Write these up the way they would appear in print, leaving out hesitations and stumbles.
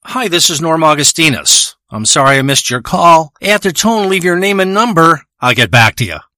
Hi, this is Norm Augustinus. I'm sorry I missed your call. After tone, leave your name and number. I'll get back to you.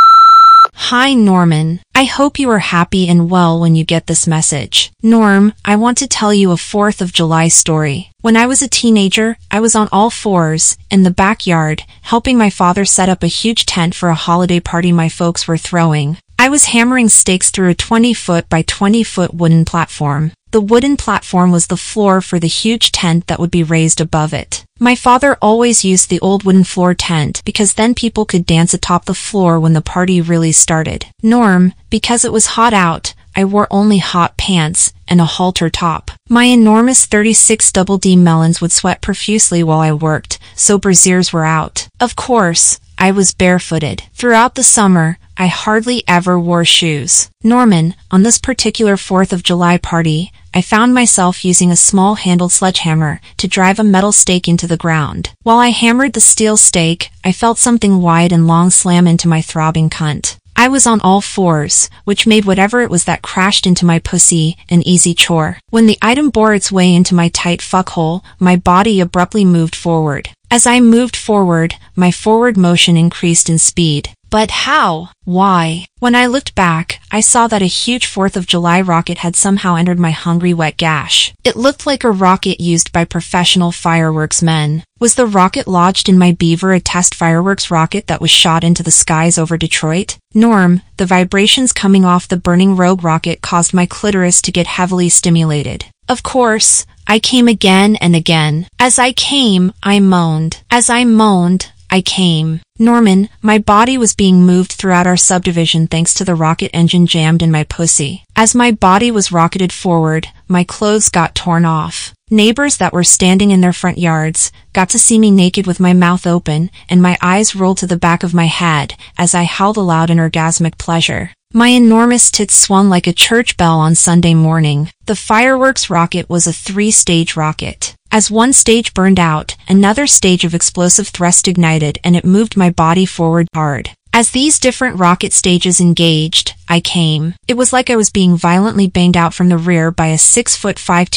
Hi, Norman. I hope you are happy and well when you get this message. Norm, I want to tell you a 4th of July story. When I was a teenager, I was on all fours, in the backyard, helping my father set up a huge tent for a holiday party my folks were throwing. I was hammering stakes through a 20-foot by 20-foot wooden platform. The wooden platform was the floor for the huge tent that would be raised above it. My father always used the old wooden floor tent because then people could dance atop the floor when the party really started. Norm, because it was hot out, I wore only hot pants and a halter top. My enormous 36 Double D melons would sweat profusely while I worked, so brasiers were out. Of course, I was barefooted. Throughout the summer, I hardly ever wore shoes. Norman, on this particular 4th of July party, I found myself using a small-handled sledgehammer to drive a metal stake into the ground. While I hammered the steel stake, I felt something wide and long slam into my throbbing cunt. I was on all fours, which made whatever it was that crashed into my pussy an easy chore. When the item bore its way into my tight fuckhole, my body abruptly moved forward. As I moved forward, my forward motion increased in speed. But how? Why? When I looked back, I saw that a huge 4th of July rocket had somehow entered my hungry wet gash. It looked like a rocket used by professional fireworks men. Was the rocket lodged in my beaver a test fireworks rocket that was shot into the skies over Detroit? Norm, the vibrations coming off the burning rogue rocket caused my clitoris to get heavily stimulated. Of course, I came again and again. As I came, I moaned. As I moaned, I came. Norman, my body was being moved throughout our subdivision thanks to the rocket engine jammed in my pussy. As my body was rocketed forward, my clothes got torn off. Neighbors that were standing in their front yards got to see me naked with my mouth open, and my eyes rolled to the back of my head as I howled aloud in orgasmic pleasure. My enormous tits swung like a church bell on Sunday morning. The fireworks rocket was a 3-stage rocket. As one stage burned out, another stage of explosive thrust ignited and it moved my body forward hard. As these different rocket stages engaged, I came. It was like I was being violently banged out from the rear by a 6'5",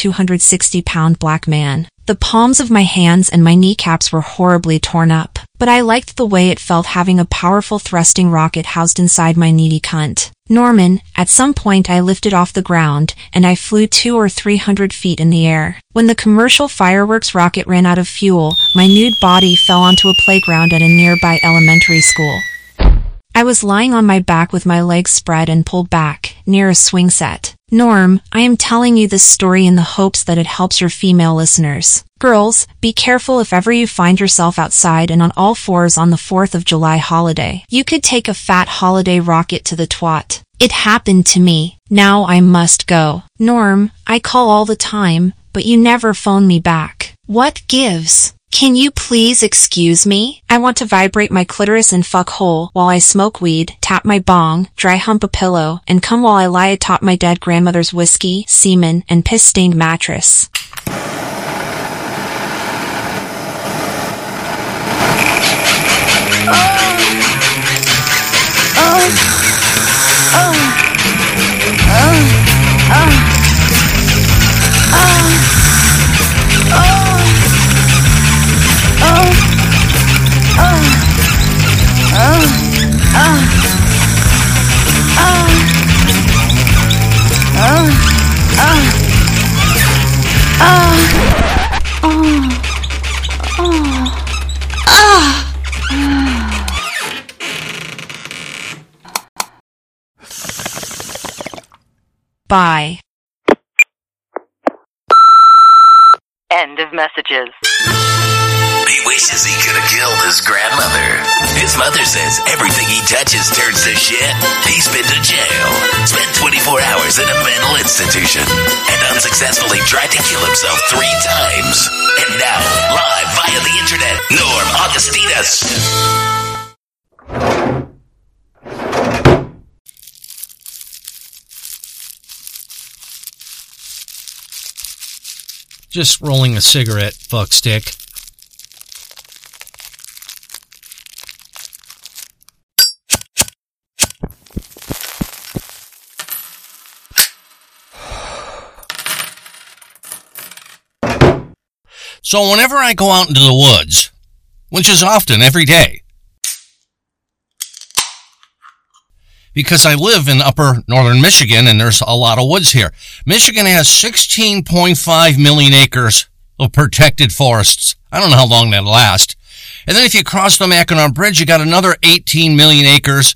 260-pound black man. The palms of my hands and my kneecaps were horribly torn up, but I liked the way it felt having a powerful thrusting rocket housed inside my needy cunt. Norman, at some point I lifted off the ground, and I flew 200 or 300 feet in the air. When the commercial fireworks rocket ran out of fuel, my nude body fell onto a playground at a nearby elementary school. I was lying on my back with my legs spread and pulled back, near a swing set. Norm, I am telling you this story in the hopes that it helps your female listeners. Girls, be careful if ever you find yourself outside and on all fours on the 4th of July holiday. You could take a fat holiday rocket to the twat. It happened to me. Now I must go. Norm, I call all the time, but you never phone me back. What gives? Can you please excuse me? I want to vibrate my clitoris and fuck hole while I smoke weed, tap my bong, dry hump a pillow, and come while I lie atop my dead grandmother's whiskey, semen, and piss-stained mattress. Bye. End of messages. He wishes he could have killed his grandmother. His mother says everything he touches turns to shit. He's been to jail, spent 24 hours in a mental institution, and unsuccessfully tried to kill himself 3 times. And now, live via the internet, Norm Augustinus. Just rolling a cigarette, fuckstick. So whenever I go out into the woods, which is often every day, because I live in upper northern Michigan and there's a lot of woods here. Michigan has 16.5 million acres of protected forests. I don't know how long that'll last. And then if you cross the Mackinac Bridge, you got another 18 million acres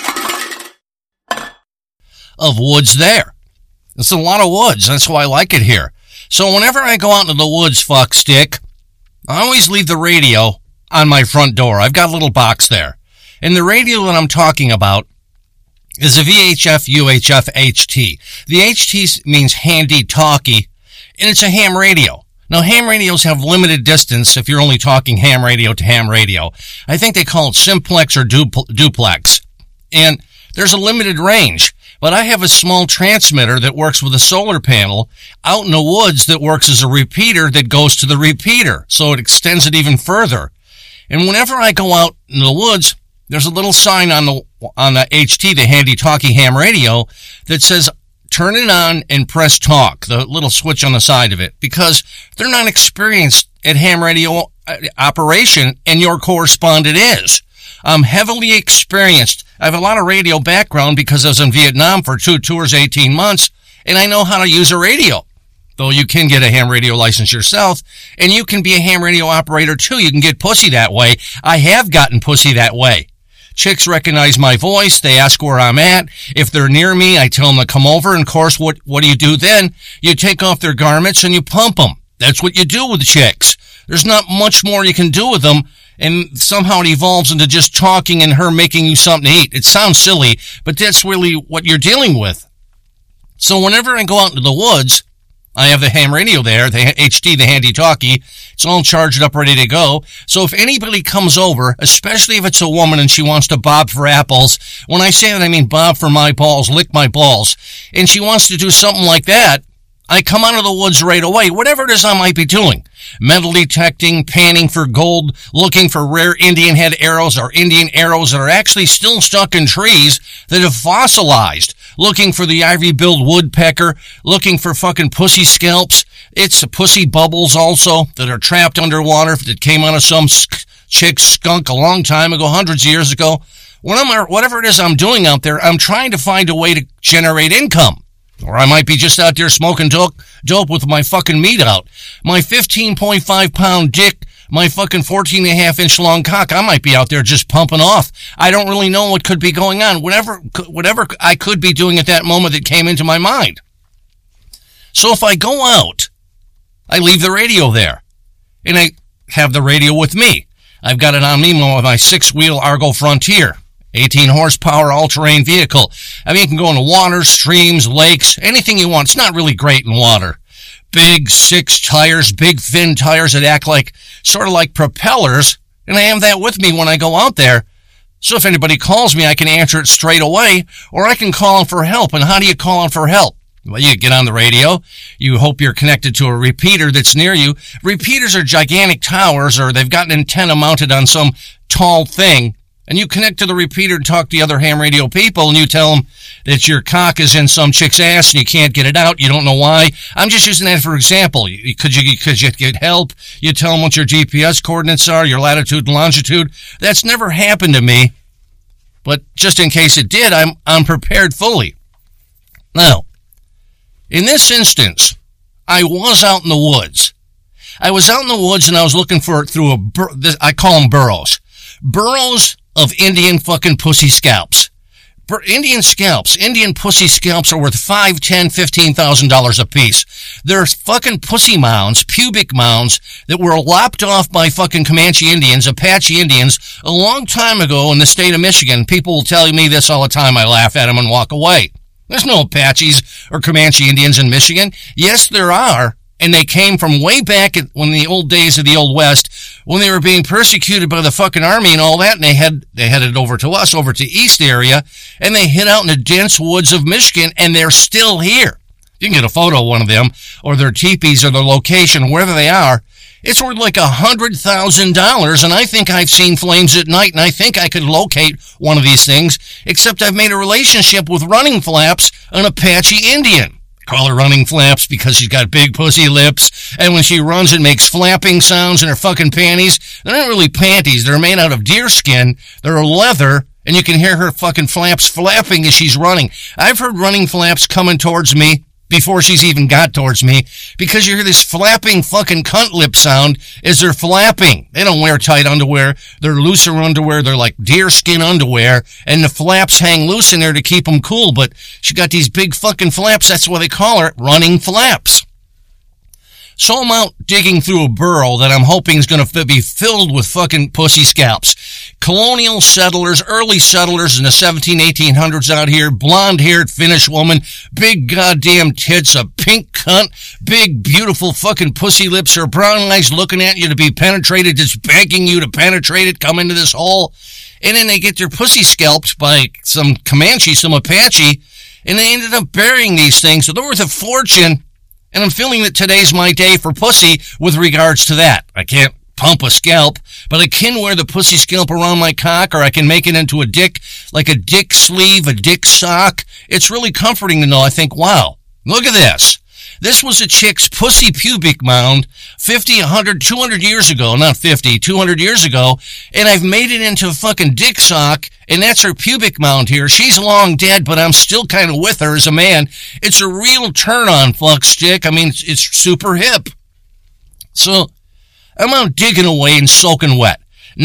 of woods there. It's a lot of woods. That's why I like it here. So whenever I go out into the woods, fuckstick, I always leave the radio on my front door. I've got a little box there. And the radio that I'm talking about is a VHF UHF HT. The HT means handy talkie, and it's a ham radio. Now, ham radios have limited distance if you're only talking ham radio to ham radio. I think they call it simplex or duplex. And there's a limited range. But I have a small transmitter that works with a solar panel out in the woods that works as a repeater that goes to the repeater. So it extends it even further. And whenever I go out in the woods, there's a little sign on the HT, the handy talkie ham radio, that says, turn it on and press talk, the little switch on the side of it, because they're not experienced at ham radio operation, and your correspondent is. I'm heavily experienced. I have a lot of radio background because I was in Vietnam for 2 tours, 18 months, and I know how to use a radio. Though you can get a ham radio license yourself, and you can be a ham radio operator too. You can get pussy that way. I have gotten pussy that way. Chicks recognize my voice. They ask where I'm at. If they're near me, I tell them to come over. And of course, what do you do then? You take off their garments and you pump them. That's what you do with chicks. There's not much more you can do with them. And somehow it evolves into just talking and her making you something to eat. It sounds silly, but that's really what you're dealing with. So whenever I go out into the woods, I have the ham radio there, the HT, the handy talkie. It's all charged up, ready to go. So if anybody comes over, especially if it's a woman and she wants to bob for apples, when I say that, I mean bob for my balls, lick my balls, and she wants to do something like that, I come out of the woods right away, whatever it is I might be doing. Metal detecting, panning for gold, looking for rare Indian head arrows or Indian arrows that are actually still stuck in trees that have fossilized. Looking for the ivory-billed woodpecker, looking for fucking pussy scalps. It's the pussy bubbles also that are trapped underwater that came out of some chick's skunk a long time ago, hundreds of years ago. Whatever it is I'm doing out there, I'm trying to find a way to generate income. Or I might be just out there smoking dope with my fucking meat out. My 15.5 pound dick, my fucking 14.5 inch long cock, I might be out there just pumping off. I don't really know what could be going on. Whatever I could be doing at that moment that came into my mind. So if I go out, I leave the radio there. And I have the radio with me. I've got it on me with my 6-wheel Argo Frontier. 18 horsepower all-terrain vehicle. I mean, you can go into water, streams, lakes, anything you want. It's not really great in water. Big 6 tires, big thin tires that act like, sort of like propellers. And I have that with me when I go out there. So if anybody calls me, I can answer it straight away, or I can call in for help. And how do you call in for help? Well, you get on the radio. You hope you're connected to a repeater that's near you. Repeaters are gigantic towers, or they've got an antenna mounted on some tall thing. And you connect to the repeater and talk to the other ham radio people, and you tell them that your cock is in some chick's ass and you can't get it out. You don't know why. I'm just using that for example. Could you get help? You tell them what your GPS coordinates are, your latitude and longitude. That's never happened to me. But just in case it did, I'm prepared fully. Now, in this instance, I was out in the woods. I was out in the woods and I was looking for it through I call them burrows. Burrows of Indian fucking pussy scalps. Indian pussy scalps are worth $5,000, $10,000, $15,000 a piece. They're fucking pussy mounds, pubic mounds that were lopped off by fucking Comanche Indians, Apache Indians, a long time ago in the state of Michigan. People will tell me this all the time. I laugh at them and walk away. There's no Apaches or Comanche Indians in Michigan. Yes, there are. And they came from way back when the old days of the Old West, when they were being persecuted by the fucking army and all that, and they headed over to us, over to East area, and they hid out in the dense woods of Michigan, and they're still here. You can get a photo of one of them, or their teepees, or their location, wherever they are. It's worth like $100,000, and I think I've seen flames at night, and I think I could locate one of these things, except I've made a relationship with Running Flaps, an Apache Indian. Call her running flaps because she's got big pussy lips, and when she runs it makes flapping sounds in her fucking panties. They're not really panties, they're made out of deer skin, they're leather, and you can hear her fucking flaps flapping as she's running. I've heard running flaps coming towards me before she's even got towards me, because you hear this flapping fucking cunt lip sound as they're flapping. They don't wear tight underwear. They're looser underwear. They're like deer skin underwear, and the flaps hang loose in there to keep them cool, but she got these big fucking flaps. That's why they call her running flaps. So I'm out digging through a burrow that I'm hoping is going to be filled with fucking pussy scalps. Colonial settlers, early settlers in the 1800s out here, blonde-haired Finnish woman, big goddamn tits, a pink cunt, big, beautiful fucking pussy lips, her brown eyes looking at you to be penetrated, just begging you to penetrate it, come into this hole. And then they get their pussy scalped by some Comanche, some Apache, and they ended up burying these things. So they're worth a fortune. And I'm feeling that today's my day for pussy with regards to that. I can't pump a scalp, but I can wear the pussy scalp around my cock, or I can make it into a dick, like a dick sleeve, a dick sock. It's really comforting to know. I think, wow, look at this. This was a chick's pussy pubic mound 50, 100, 200 years ago. Not 50, 200 years ago. And I've made it into a fucking dick sock, and that's her pubic mound here. She's long dead, but I'm still kind of with her as a man. It's a real turn-on fuck stick. I mean, it's super hip. So I'm out digging away and soaking wet.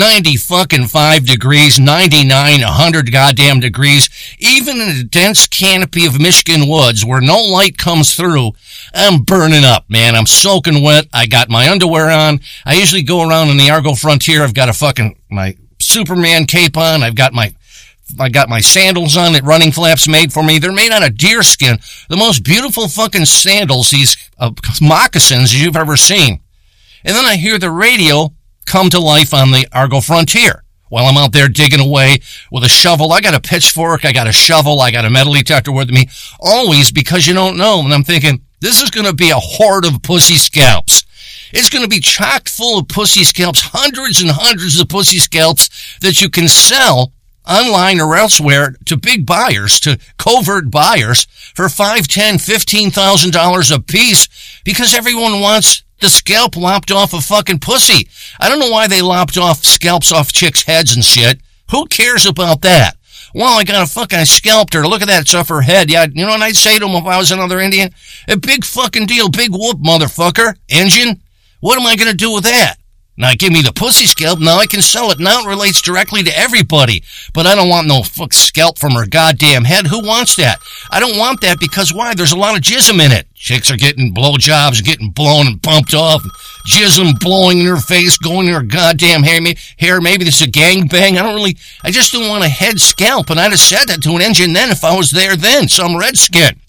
95 degrees, 99, 100 goddamn degrees. Even in a dense canopy of Michigan woods where no light comes through, I'm burning up, man. I'm soaking wet. I got my underwear on. I usually go around in the Argo Frontier. I've got my Superman cape on. I got my sandals on that Running Flaps made for me. They're made out of deer skin. The most beautiful fucking sandals, these moccasins you've ever seen. And then I hear the radio come to life on the Argo Frontier. While I'm out there digging away with a shovel, I got a pitchfork, I got a shovel, I got a metal detector with me, always because you don't know. And I'm thinking, this is going to be a horde of pussy scalps. It's going to be chock full of pussy scalps, hundreds and hundreds of pussy scalps that you can sell online or elsewhere to big buyers, to covert buyers for $5,000, $10,000, $15,000 a piece, because everyone wants the scalp lopped off a fucking pussy. I don't know why they lopped off scalps off chicks' heads and shit. Who cares about that? Well, I scalped her. Look at that, it's off her head. Yeah, you know what I'd say to him if I was another Indian? A big fucking deal, big whoop, motherfucker. Engine? What am I gonna do with that? Now, give me the pussy scalp. Now I can sell it. Now it relates directly to everybody. But I don't want no fuck scalp from her goddamn head. Who wants that? I don't want that because why? There's a lot of jism in it. Chicks are getting blowjobs, getting blown and pumped off. Jism blowing in her face, going in her goddamn hair. Maybe this is a gangbang. I just don't want a head scalp. And I'd have said that to an Indian then if I was there then. Some redskin.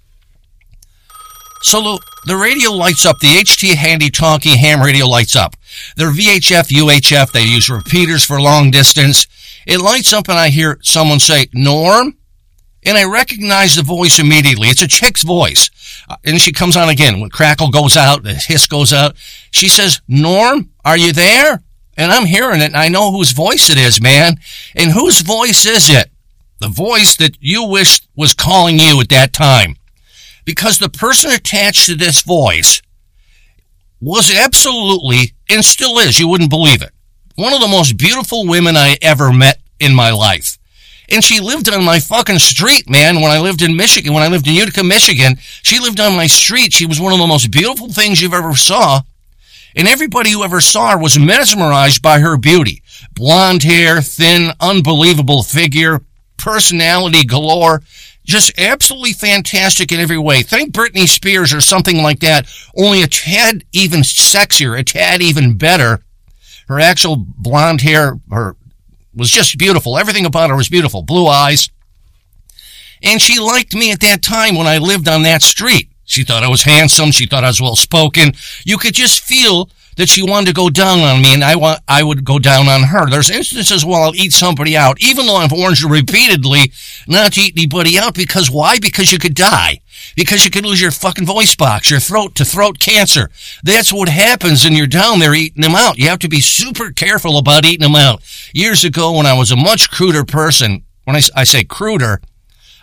So the radio lights up. The HT Handy Talkie ham radio lights up. They're VHF, UHF. They use repeaters for long distance. It lights up and I hear someone say, Norm? And I recognize the voice immediately. It's a chick's voice. And she comes on again. When crackle goes out, the hiss goes out. She says, Norm, are you there? And I'm hearing it and I know whose voice it is, man. And whose voice is it? The voice that you wished was calling you at that time. Because the person attached to this voice was absolutely, and still is, you wouldn't believe it, one of the most beautiful women I ever met in my life. And she lived on my fucking street, man, when I lived in Michigan, when I lived in Utica, Michigan. She lived on my street. She was one of the most beautiful things you've ever saw. And everybody who ever saw her was mesmerized by her beauty. Blonde hair, thin, unbelievable figure, personality galore. Just absolutely fantastic in every way. Think Britney Spears or something like that, only a tad even sexier, a tad even better. Her actual blonde hair was just beautiful. Everything about her was beautiful. Blue eyes. And she liked me at that time when I lived on that street. She thought I was handsome. She thought I was well-spoken. You could just feel that she wanted to go down on me, and I would go down on her. There's instances where I'll eat somebody out, even though I've warned you repeatedly not to eat anybody out. Because why? Because you could die. Because you could lose your fucking voice box, your throat cancer. That's what happens when you're down there eating them out. You have to be super careful about eating them out. Years ago, when I was a much cruder person, when I say cruder,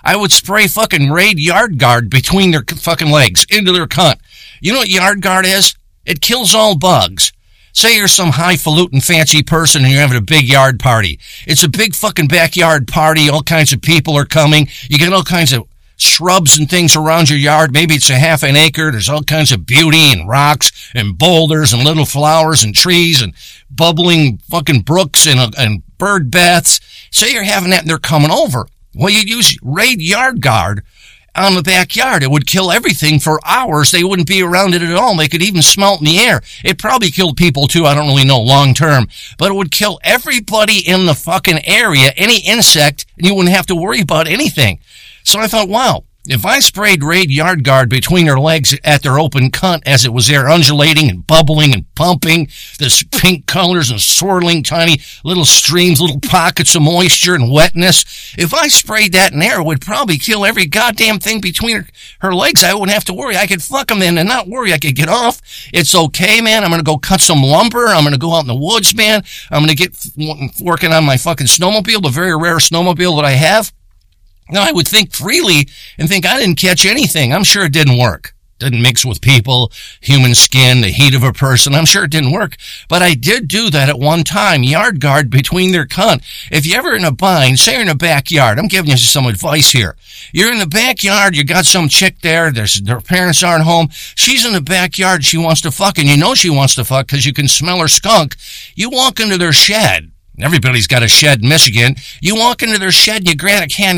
I would spray fucking Raid Yard Guard between their fucking legs, into their cunt. You know what Yard Guard is? It kills all bugs. Say you're some highfalutin fancy person and you're having a big yard party. It's a big fucking backyard party. All kinds of people are coming. You get all kinds of shrubs and things around your yard. Maybe it's a half an acre. There's all kinds of beauty and rocks and boulders and little flowers and trees and bubbling fucking brooks and bird baths. Say you're having that and they're coming over. Well, you'd use Raid Yard Guard on the backyard. It would kill everything for hours. They wouldn't be around it at all. They could even smell it in the air. It probably killed people too. I don't really know long term, but it would kill everybody in the fucking area, any insect, and you wouldn't have to worry about anything. So I thought, wow, if I sprayed Raid Yard Guard between their legs at their open cunt as it was there undulating and bubbling and pumping, this pink colors and swirling tiny little streams, little pockets of moisture and wetness, if I sprayed that in there, it would probably kill every goddamn thing between her legs. I wouldn't have to worry. I could fuck them then and not worry. I could get off. It's okay, man. I'm going to go cut some lumber. I'm going to go out in the woods, man. I'm going to get working on my fucking snowmobile, the very rare snowmobile that I have. Now, I would think freely and think I didn't catch anything. I'm sure it didn't work. Didn't mix with people, human skin, the heat of a person. I'm sure it didn't work. But I did do that at one time. Yard Guard between their cunt. If you're ever in a bind, say you're in a backyard. I'm giving you some advice here. You're in the backyard. You got some chick there. Their parents aren't home. She's in the backyard. She wants to fuck, and you know she wants to fuck because you can smell her skunk. You walk into their shed. Everybody's got a shed in Michigan. You walk into their shed and you grab a can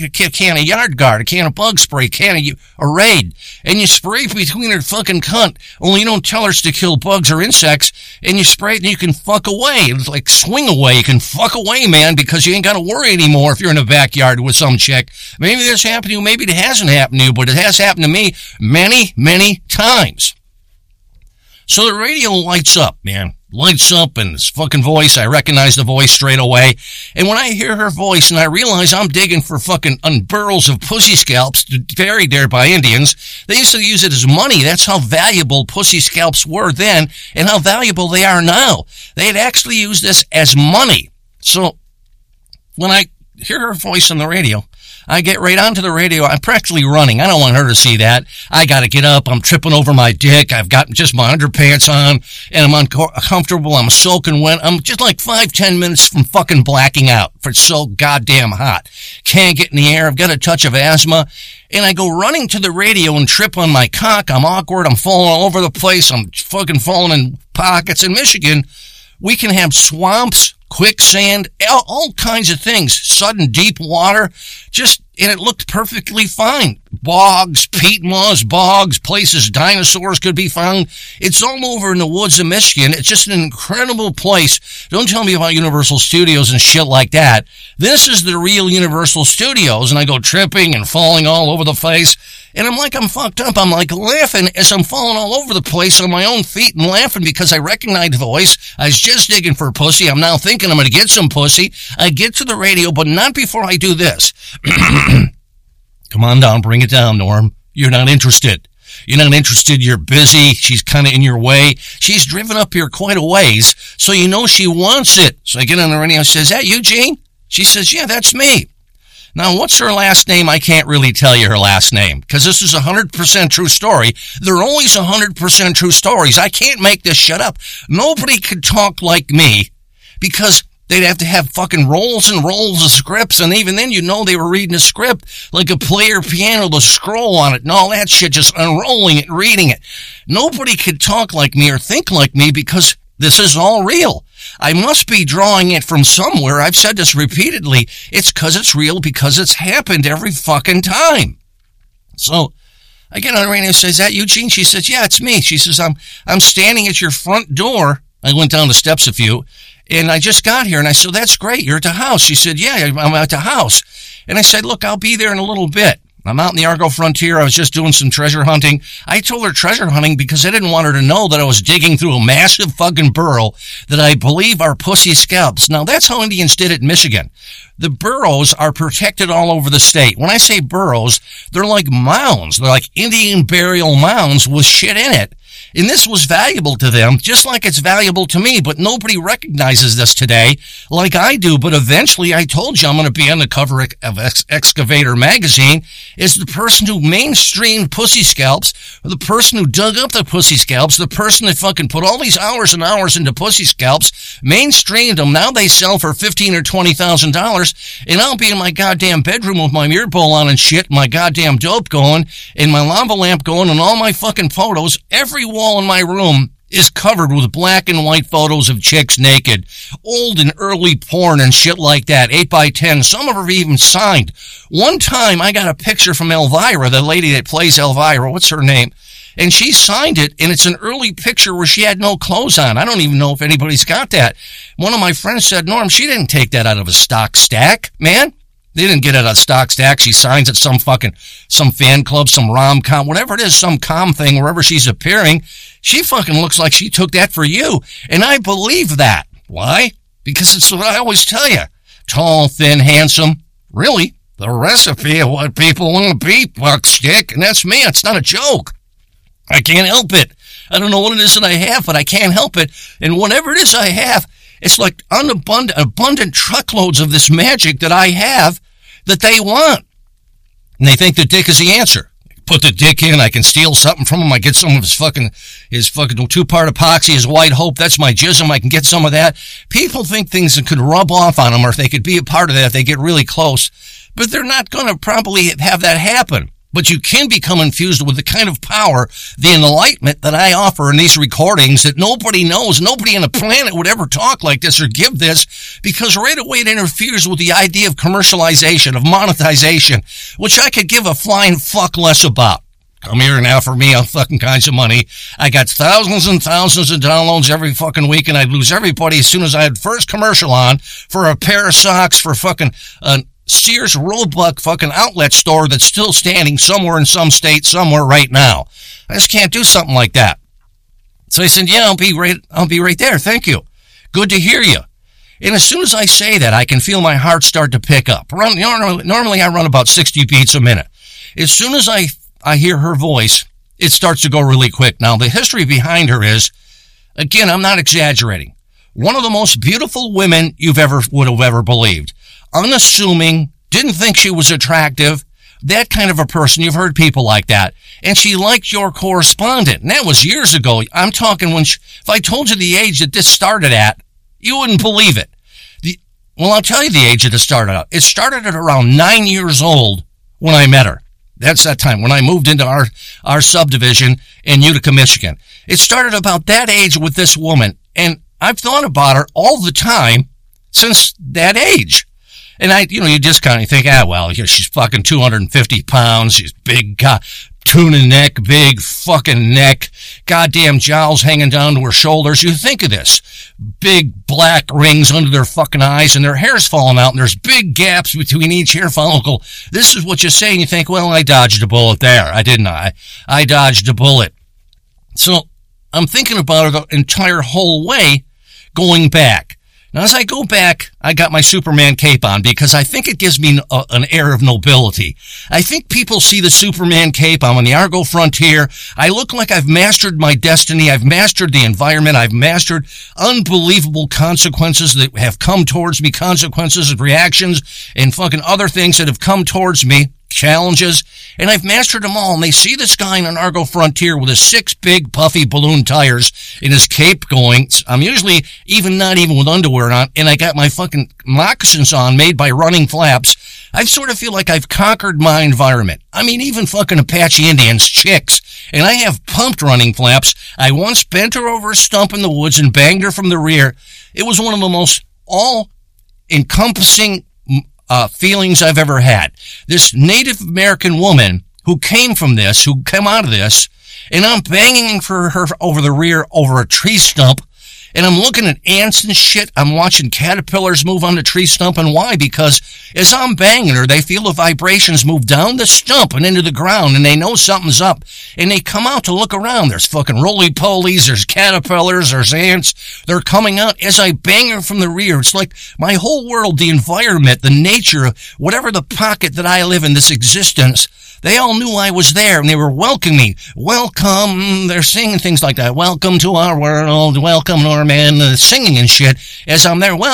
of Yard Guard, a can of bug spray, a Raid, and you spray between her fucking cunt. Only you don't tell her it's to kill bugs or insects, and you spray it and you can fuck away. It's like swing away. You can fuck away, man, because you ain't got to worry anymore if you're in a backyard with some chick. Maybe this happened to you, maybe it hasn't happened to you, but it has happened to me many, many times. So the radio lights up, man. Lights up, and this fucking voice, I recognize the voice straight away. And when I hear her voice and I realize I'm digging for fucking barrels of pussy scalps buried there by Indians, they used to use it as money. That's how valuable pussy scalps were then and how valuable they are now. They had actually used this as money. So when I hear her voice on the radio, I get right onto the radio. I'm practically running. I don't want her to see that. I got to get up. I'm tripping over my dick. I've got just my underpants on, and I'm uncomfortable. I'm soaking wet. I'm just like 5-10 minutes from fucking blacking out, for it's so goddamn hot. Can't get in the air. I've got a touch of asthma, and I go running to the radio and trip on my cock. I'm awkward. I'm falling all over the place. I'm fucking falling in pockets. In Michigan, we can have swamps, quicksand, all kinds of things, sudden deep water, and it looked perfectly fine. Bogs, peat moss, bogs, places dinosaurs could be found. It's all over in the woods of Michigan. It's just an incredible place. Don't tell me about Universal Studios and shit like that. This is the real Universal Studios, and I go tripping and falling all over the place. And I'm fucked up. I'm like laughing as I'm falling all over the place on my own feet and laughing because I recognize the voice. I was just digging for pussy. I'm now thinking I'm going to get some pussy. I get to the radio, but not before I do this. Come on down. Bring it down, Norm. You're not interested. You're not interested. You're busy. She's kind of in your way. She's driven up here quite a ways, so you know she wants it. So I get on the radio and says, "Is that you, Gene?" She says, "Yeah, that's me." Now, what's her last name? I can't really tell you her last name because this is 100% true story. They're always 100% true stories. I can't make this shit up. Nobody could talk like me because they'd have to have fucking rolls and rolls of scripts, and even then you know they were reading a script like a player piano, the scroll on it and all that shit, just unrolling it and reading it. Nobody could talk like me or think like me because this is all real. I must be drawing it from somewhere. I've said this repeatedly. It's because it's real, because it's happened every fucking time. So I get on the radio and say, "Is that you, Gene?" She says, "Yeah, it's me." She says, I'm standing at your front door. I went down the steps a few, and I just got here. And I said, "That's great. You're at the house." She said, "Yeah, I'm at the house." And I said, "Look, I'll be there in a little bit. I'm out in the Argo Frontier. I was just doing some treasure hunting." I told her treasure hunting because I didn't want her to know that I was digging through a massive fucking burrow that I believe are pussy scalps. Now, that's how Indians did it in Michigan. The burrows are protected all over the state. When I say burrows, they're like mounds. They're like Indian burial mounds with shit in it. And this was valuable to them, just like it's valuable to me, but nobody recognizes this today like I do. But eventually, I told you I'm going to be on the cover of Excavator magazine is the person who mainstreamed pussy scalps, or the person who dug up the pussy scalps, the person that fucking put all these hours and hours into pussy scalps, mainstreamed them. Now they sell for $15,000 or $20,000, and I'll be in my goddamn bedroom with my mirror bowl on and shit, my goddamn dope going, and my lava lamp going, and all my fucking photos. Every wall in my room is covered with black and white photos of chicks naked, old and early porn and shit like that, 8x10. Some of them are even signed. One time I got a picture from Elvira, the lady that plays Elvira, what's her name? And she signed it, and it's an early picture where she had no clothes on. I don't even know if anybody's got that. One of my friends said, Norm, she didn't take that out of a stock stack, man. They didn't get it out of stock stack. She signs at some fan club, some rom-com, whatever it is, some com thing, wherever she's appearing. She fucking looks like she took that for you. And I believe that. Why? Because it's what I always tell you. Tall, thin, handsome. Really, the recipe of what people want to be, Buckstick. And that's me. It's not a joke. I can't help it. I don't know what it is that I have, but I can't help it. And whatever it is I have, it's like abundant truckloads of this magic that I have that they want. And they think the dick is the answer. Put the dick in, I can steal something from him. I get some of his fucking 2-part epoxy, his white hope. That's my jism. I can get some of that. People think things that could rub off on them, or if they could be a part of that, if they get really close. But they're not going to probably have that happen. But you can become infused with the kind of power, the enlightenment that I offer in these recordings that nobody knows. Nobody on the planet would ever talk like this or give this, because right away it interferes with the idea of commercialization, of monetization, which I could give a flying fuck less about. Come here and offer me all fucking kinds of money. I got thousands and thousands of downloads every fucking week, and I'd lose everybody as soon as I had first commercial on for a pair of socks for fucking Sears Roebuck fucking outlet store that's still standing somewhere in some state somewhere right now. I just can't do something like that. So I said, yeah, I'll be right there. Thank you. Good to hear you. And as soon as I say that, I can feel my heart start to pick up. Normally I run about 60 beats a minute. As soon as I hear her voice, it starts to go really quick. Now, the history behind her is, again, I'm not exaggerating, one of the most beautiful women would have ever believed. Unassuming, didn't think she was attractive, that kind of a person. You've heard people like that. And she liked your correspondent. And that was years ago. I'm talking if I told you the age that this started at, you wouldn't believe it. Well, I'll tell you the age that it started out. It started at around 9 years old when I met her. That's that time when I moved into our subdivision in Utica, Michigan. It started about that age with this woman. And I've thought about her all the time since that age. And you just kind of think, she's fucking 250 pounds. She's big, tuna neck, big fucking neck, goddamn jowls hanging down to her shoulders. You think of this. Big black rings under their fucking eyes, and their hair's falling out, and there's big gaps between each hair follicle. This is what you say, and you think, well, I dodged a bullet there. I didn't. I dodged a bullet. So I'm thinking about her the entire whole way going back. Now, as I go back, I got my Superman cape on because I think it gives me an air of nobility. I think people see the Superman cape. I'm on the Argo frontier. I look like I've mastered my destiny. I've mastered the environment. I've mastered unbelievable consequences that have come towards me, consequences and reactions and fucking other things that have come towards me. Challenges, and I've mastered them all. And they see this guy in an Argo Frontier with his 6 big puffy balloon tires and his cape going. I'm usually not even with underwear on, and I got my fucking moccasins on made by Running Flaps. I sort of feel like I've conquered my environment. I mean, even fucking Apache Indians, chicks, and I have pumped Running Flaps. I once bent her over a stump in the woods and banged her from the rear. It was one of the most all-encompassing feelings I've ever had. This Native American woman who came out of this, and I'm banging for her over the rear over a tree stump, and I'm looking at ants and shit. I'm watching caterpillars move on the tree stump, and why? Because as I'm banging her, they feel the vibrations move down the stump and into the ground, and they know something's up, and they come out to look around. There's fucking roly-polies, there's caterpillars, there's ants. They're coming out as I bang her from the rear. It's like my whole world, the environment, the nature, whatever the pocket that I live in, this existence, They all knew I was there, and they were welcoming me. Welcome. They're singing things like that. Welcome to our world. Welcome, Norman. Singing and shit as I'm there.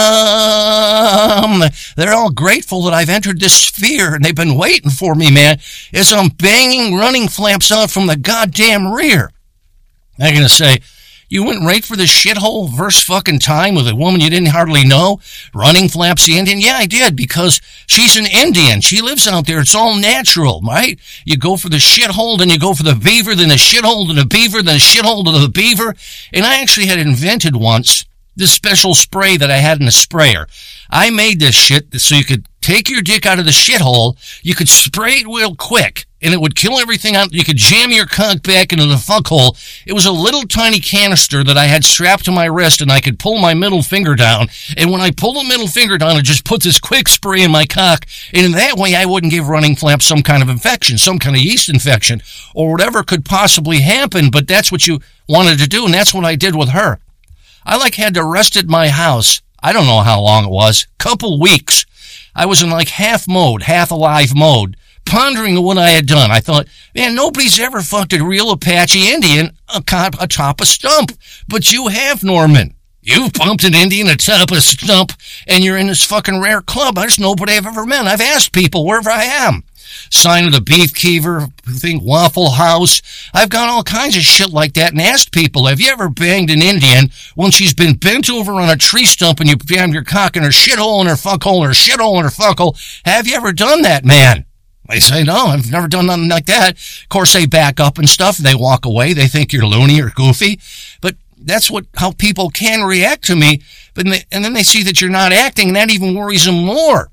Welcome. They're all grateful that I've entered this sphere, and they've been waiting for me, man, as I'm banging running flaps out from the goddamn rear. I'm going to say, you went right for the shithole first fucking time with a woman you didn't hardly know? Running flaps the Indian? Yeah, I did, because she's an Indian. She lives out there. It's all natural, right? You go for the shithole, then you go for the beaver, then the shithole to the beaver, then the shithole to the beaver. And I actually had invented once this special spray that I had in a sprayer. I made this shit so you could take your dick out of the shithole, you could spray it real quick, and it would kill everything out. You could jam your cock back into the fuck hole. It was a little tiny canister that I had strapped to my wrist, and I could pull my middle finger down. And when I pulled the middle finger down, it just put this quick spray in my cock. And in that way, I wouldn't give running flaps some kind of infection, some kind of yeast infection, or whatever could possibly happen. But that's what you wanted to do, and that's what I did with her. I had to rest at my house. I don't know how long it was. Couple weeks. I was in half mode, half alive mode, pondering what I had done. I thought, man, nobody's ever fucked a real Apache Indian atop a stump. But you have, Norman. You've pumped an Indian atop a stump, and you're in this fucking rare club. There's nobody I've ever met. I've asked people wherever I am. Sign of the Beefkeeper, Waffle House. I've got all kinds of shit like that and asked people, have you ever banged an Indian when she's been bent over on a tree stump and you jammed your cock in her shithole and her fuckhole and her shithole and her fuckhole? Have you ever done that, man? They say, no, I've never done nothing like that. Of course, they back up and stuff, and they walk away. They think you're loony or goofy. But that's how people can react to me. And then they see that you're not acting, and that even worries them more.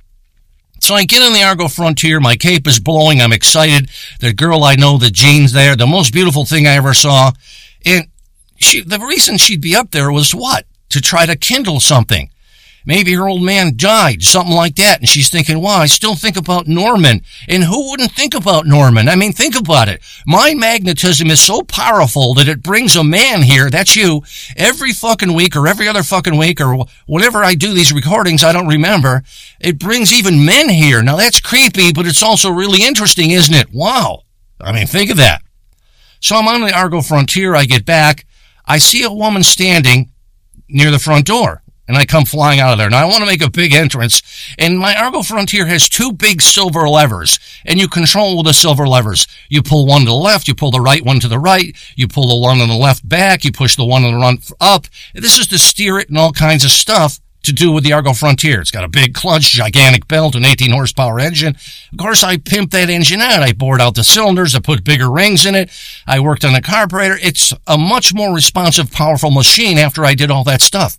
So I get in the Argo Frontier, my cape is blowing, I'm excited. The girl I know, the Jean's there, the most beautiful thing I ever saw. And the reason she'd be up there was what? To try to kindle something. Maybe her old man died, something like that. And she's thinking, wow, I still think about Norman. And who wouldn't think about Norman? I mean, think about it. My magnetism is so powerful that it brings a man here, that's you, every fucking week or every other fucking week or whenever I do these recordings, I don't remember. It brings even men here. Now that's creepy, but it's also really interesting, isn't it? Wow. I mean, think of that. So I'm on the Argo Frontier. I get back. I see a woman standing near the front door. And I come flying out of there. Now, I want to make a big entrance. And my Argo Frontier has two big silver levers. And you control the silver levers. You pull one to the left. You pull the right one to the right. You pull the one on the left back. You push the one on the front up. This is to steer it and all kinds of stuff to do with the Argo Frontier. It's got a big clutch, gigantic belt, an 18 horsepower engine. Of course, I pimped that engine out. I bored out the cylinders. I put bigger rings in it. I worked on the carburetor. It's a much more responsive, powerful machine after I did all that stuff.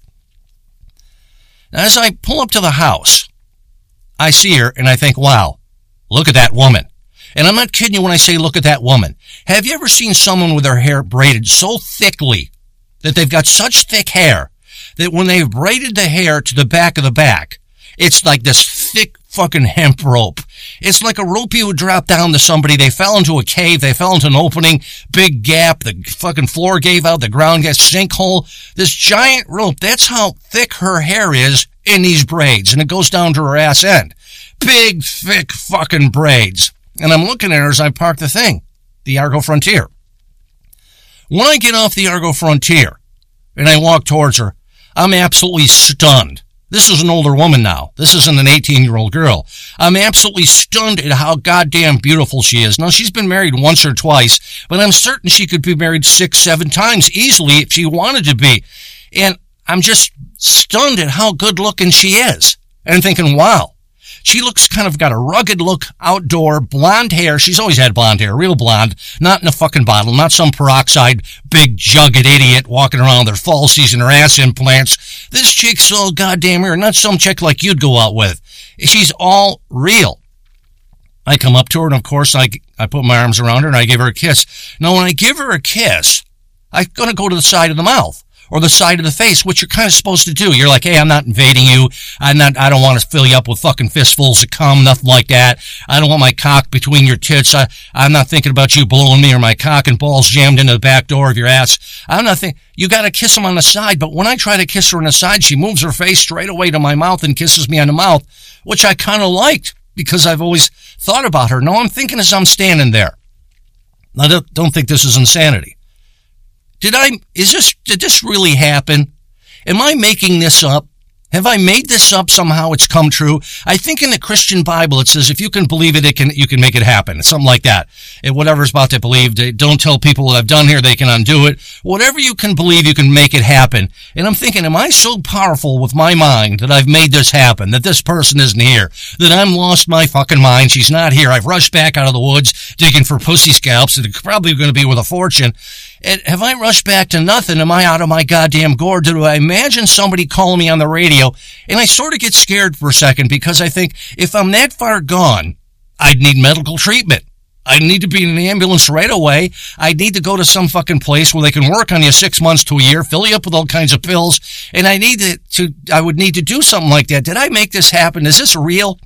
As I pull up to the house, I see her and I think, wow, look at that woman. And I'm not kidding you when I say look at that woman. Have you ever seen someone with their hair braided so thickly that they've got such thick hair that when they've braided the hair to the back of the back, it's like this thick fucking hemp rope. It's like a rope you would drop down to somebody. They fell into a cave. They fell into an opening, big gap. The fucking floor gave out. The ground got sinkhole. This giant rope. That's how thick her hair is in these braids. And it goes down to her ass end. Big, thick fucking braids. And I'm looking at her as I park the thing, the Argo Frontier. When I get off the Argo Frontier and I walk towards her, I'm absolutely stunned. This is an older woman now. This isn't an 18-year-old girl. I'm absolutely stunned at how goddamn beautiful she is. Now, she's been married once or twice, but I'm certain she could be married 6-7 times easily if she wanted to be. And I'm just stunned at how good looking she is. And I'm thinking, wow. She looks kind of got a rugged look, outdoor, blonde hair. She's always had blonde hair, real blonde, not in a fucking bottle, not some peroxide, big jugged idiot walking around with her falsies and her ass implants. This chick's all goddamn real, not some chick like you'd go out with. She's all real. I come up to her, and of course, I put my arms around her, and I give her a kiss. Now, when I give her a kiss, I'm going to go to the side of the mouth. Or the side of the face, which you're kind of supposed to do. You're like, hey, I'm not invading you. I don't want to fill you up with fucking fistfuls of cum, nothing like that. I don't want my cock between your tits. I'm not thinking about you blowing me or my cock and balls jammed into the back door of your ass. I'm not thinking, you gotta kiss them on the side, but when I try to kiss her on the side, she moves her face straight away to my mouth and kisses me on the mouth, which I kind of liked. because I've always thought about her. No, I'm thinking as I'm standing there. I don't think this is insanity. Did this really happen? Am I making this up? Have I made this up somehow? It's come true. I think in the Christian Bible it says if you can believe it, you can make it happen. Something like that. And whatever's about to believe, don't tell people what I've done here, they can undo it. Whatever you can believe, you can make it happen. And I'm thinking, am I so powerful with my mind that I've made this happen, that this person isn't here, that I'm lost my fucking mind, she's not here, I've rushed back out of the woods digging for pussy scalps that are probably going to be worth a fortune. And have I rushed back to nothing? Am I out of my goddamn gourd? Do I imagine somebody calling me on the radio? And I sort of get scared for a second because I think if I'm that far gone, I'd need medical treatment. I need to be in an ambulance right away. I need to go to some fucking place where they can work on you 6 months to a year, fill you up with all kinds of pills. And I would need to do something like that. Did I make this happen? Is this real?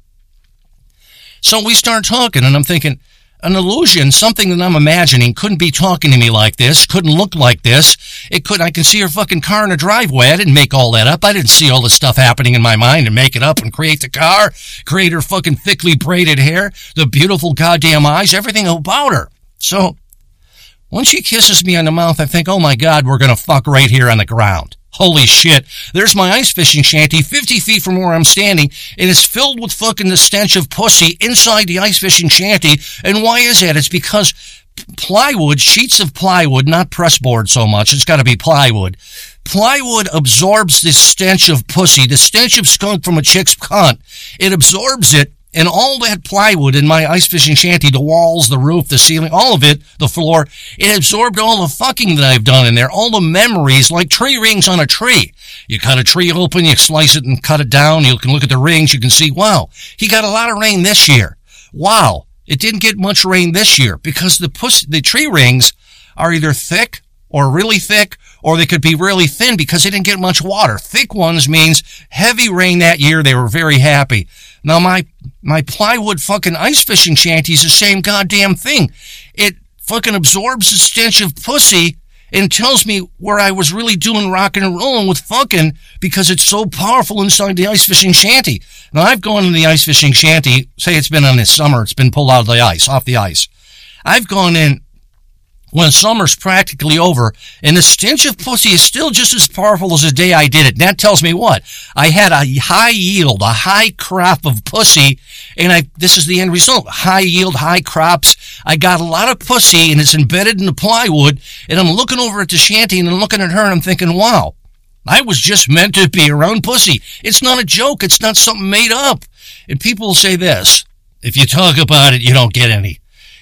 So we start talking and I'm thinking, an illusion, something that I'm imagining, couldn't be talking to me like this, couldn't look like this. I can see her fucking car in a driveway. I didn't make all that up. I didn't see all this stuff happening in my mind and make it up and create the car, create her fucking thickly braided hair, the beautiful goddamn eyes, everything about her. So, when she kisses me on the mouth, I think, oh my God, we're gonna fuck right here on the ground. Holy shit. There's my ice fishing shanty 50 feet from where I'm standing, and it's filled with fucking the stench of pussy inside the ice fishing shanty. And why is that? It's because plywood, sheets of plywood, not pressboard so much, it's gotta be plywood. Plywood absorbs the stench of pussy, the stench of skunk from a chick's cunt. It absorbs it. And all that plywood in my ice fishing shanty, the walls, the roof, the ceiling, all of it, the floor, it absorbed all the fucking that I've done in there, all the memories, like tree rings on a tree. You cut a tree open, you slice it and cut it down, you can look at the rings, you can see, wow, he got a lot of rain this year. Wow, it didn't get much rain this year because the tree rings are either thick or really thick, or they could be really thin because they didn't get much water. Thick ones means heavy rain that year, they were very happy. Now my plywood fucking ice fishing shanty is the same goddamn thing. It fucking absorbs the stench of pussy and tells me where I was really doing rocking and rolling with fucking because it's so powerful inside the ice fishing shanty. Now I've gone in the ice fishing shanty, say it's been on this summer, it's been pulled out of the ice, off the ice. I've gone in when summer's practically over, and the stench of pussy is still just as powerful as the day I did it. And that tells me what? I had a high yield, a high crop of pussy, and this is the end result. High yield, high crops. I got a lot of pussy, and it's embedded in the plywood, and I'm looking over at the shanty, and I'm looking at her, and I'm thinking, wow, I was just meant to be around pussy. It's not a joke. It's not something made up. And people will say this, if you talk about it, you don't get any.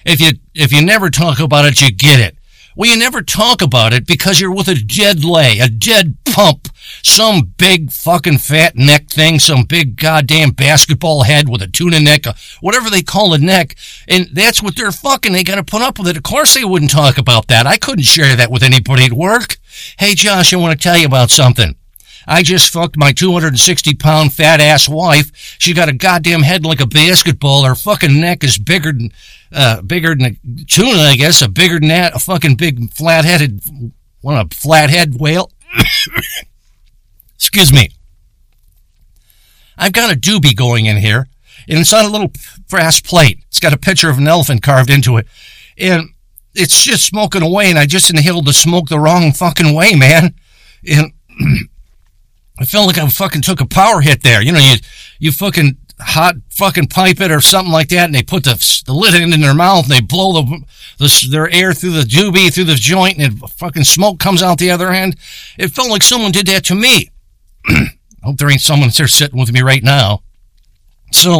If you never talk about it, you get it. Well, you never talk about it because you're with a dead lay, a dead pump, some big fucking fat neck thing, some big goddamn basketball head with a tuna neck, whatever they call a neck, and that's what they're fucking. They gotta put up with it. Of course they wouldn't talk about that. I couldn't share that with anybody at work. Hey, Josh, I want to tell you about something. I just fucked my 260-pound fat-ass wife. She got a goddamn head like a basketball. Her fucking neck is bigger than a tuna, I guess. Bigger than that. A fucking big flathead whale. Excuse me. I've got a doobie going in here, and it's on a little brass plate. It's got a picture of an elephant carved into it. And it's just smoking away, and I just inhaled the smoke the wrong fucking way, man. And I felt like I fucking took a power hit there. You know, you fucking hot fucking pipe it or something like that, and they put the lid in their mouth, and they blow their air through the doobie, through the joint, and fucking smoke comes out the other end. It felt like someone did that to me. I hope there ain't someone there sitting with me right now. So,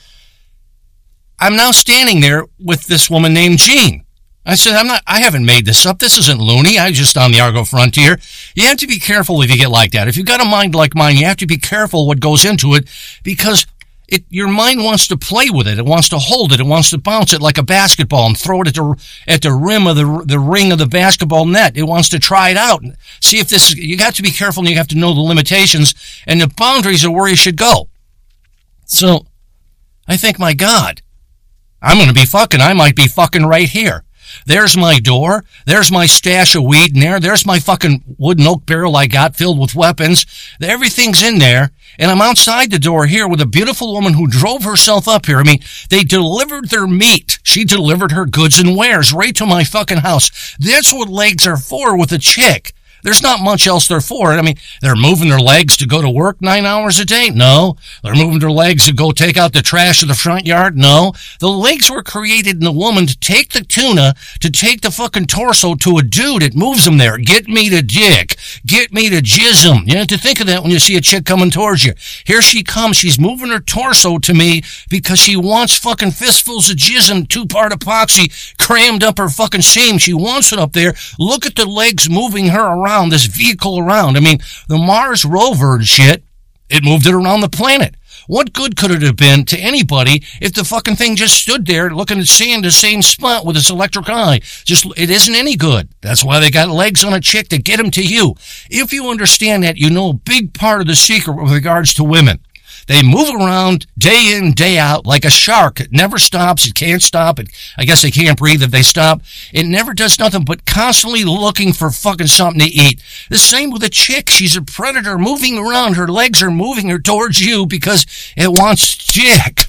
I'm now standing there with this woman named Jean. I said, I haven't made this up. This isn't loony. I'm just on the Argo Frontier. You have to be careful if you get like that. If you've got a mind like mine, you have to be careful what goes into it because your mind wants to play with it. It wants to hold it. It wants to bounce it like a basketball and throw it at the rim of the ring of the basketball net. It wants to try it out. See if you got to be careful and you have to know the limitations and the boundaries of where you should go. So, I think, my God, I'm going to be fucking. I might be fucking right here. There's my door. There's my stash of weed in there. There's my fucking wooden oak barrel I got filled with weapons. Everything's in there. And I'm outside the door here with a beautiful woman who drove herself up here. I mean, they delivered their meat. She delivered her goods and wares right to my fucking house. That's what legs are for with a chick. There's not much else they're for. I mean, they're moving their legs to go to work 9 hours a day? No. They're moving their legs to go take out the trash in the front yard? No. The legs were created in the woman to take the tuna, to take the fucking torso to a dude. It moves them there. Get me to dick. Get me to jism. You have to think of that when you see a chick coming towards you. Here she comes. She's moving her torso to me because she wants fucking fistfuls of jism, 2-part epoxy crammed up her fucking seam. She wants it up there. Look at the legs moving her around. This vehicle around. I mean, the Mars rover and shit, it moved it around the planet. What good could it have been to anybody if the fucking thing just stood there looking at seeing the same spot with its electric eye? It isn't any good. That's why they got legs on a chick to get them to you. If you understand that, you know a big part of the secret with regards to women. They move around day in, day out like a shark. It never stops. It can't stop. I guess they can't breathe if they stop. It never does nothing but constantly looking for fucking something to eat. The same with a chick. She's a predator moving around. Her legs are moving her towards you because it wants dick.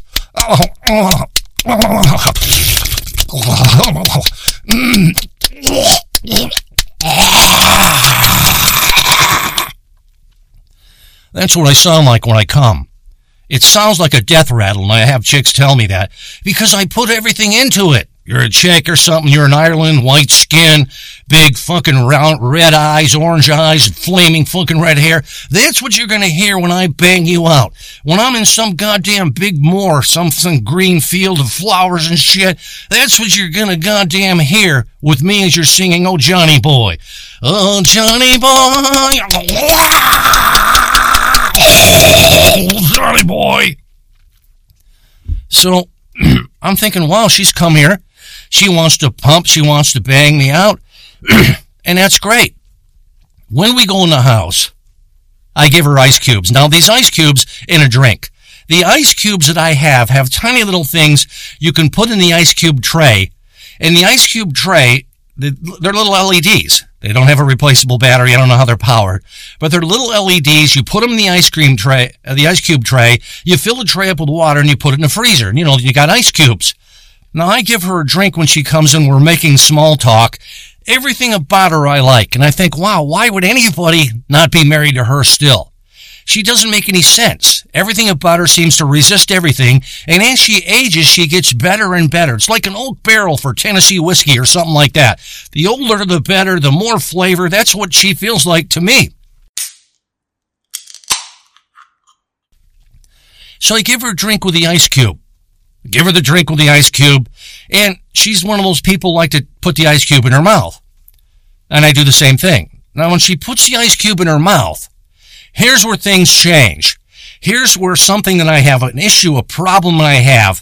That's what I sound like when I come. It sounds like a death rattle, and I have chicks tell me that because I put everything into it. You're a chick or something, you're in Ireland, white skin, big fucking round red eyes, orange eyes, flaming fucking red hair. That's what you're gonna hear when I bang you out. When I'm in some goddamn big moor, some green field of flowers and shit, that's what you're gonna goddamn hear with me as you're singing, "Oh Johnny Boy." Oh Johnny Boy. Oh Johnny Boy. So, I'm thinking, wow, she's come here. She wants to pump. She wants to bang me out. And that's great. When we go in the house, I give her ice cubes. Now, these ice cubes in a drink. The ice cubes that I have tiny little things you can put in the ice cube tray. And the ice cube tray, they're little LEDs. They don't have a replaceable battery. I don't know how they're powered. But they're little LEDs. You put them in the ice cube tray. You fill the tray up with water and you put it in the freezer. And, you got ice cubes. Now, I give her a drink when she comes in. We're making small talk. Everything about her I like. And I think, wow, why would anybody not be married to her still? She doesn't make any sense. Everything about her seems to resist everything. And as she ages, she gets better and better. It's like an oak barrel for Tennessee whiskey or something like that. The older, the better, the more flavor. That's what she feels like to me. So I give her a drink with the ice cube. Give her the drink with the ice cube. And she's one of those people like to put the ice cube in her mouth. And I do the same thing. Now, when she puts the ice cube in her mouth, here's where things change. Here's where something that I have, an issue, a problem that I have,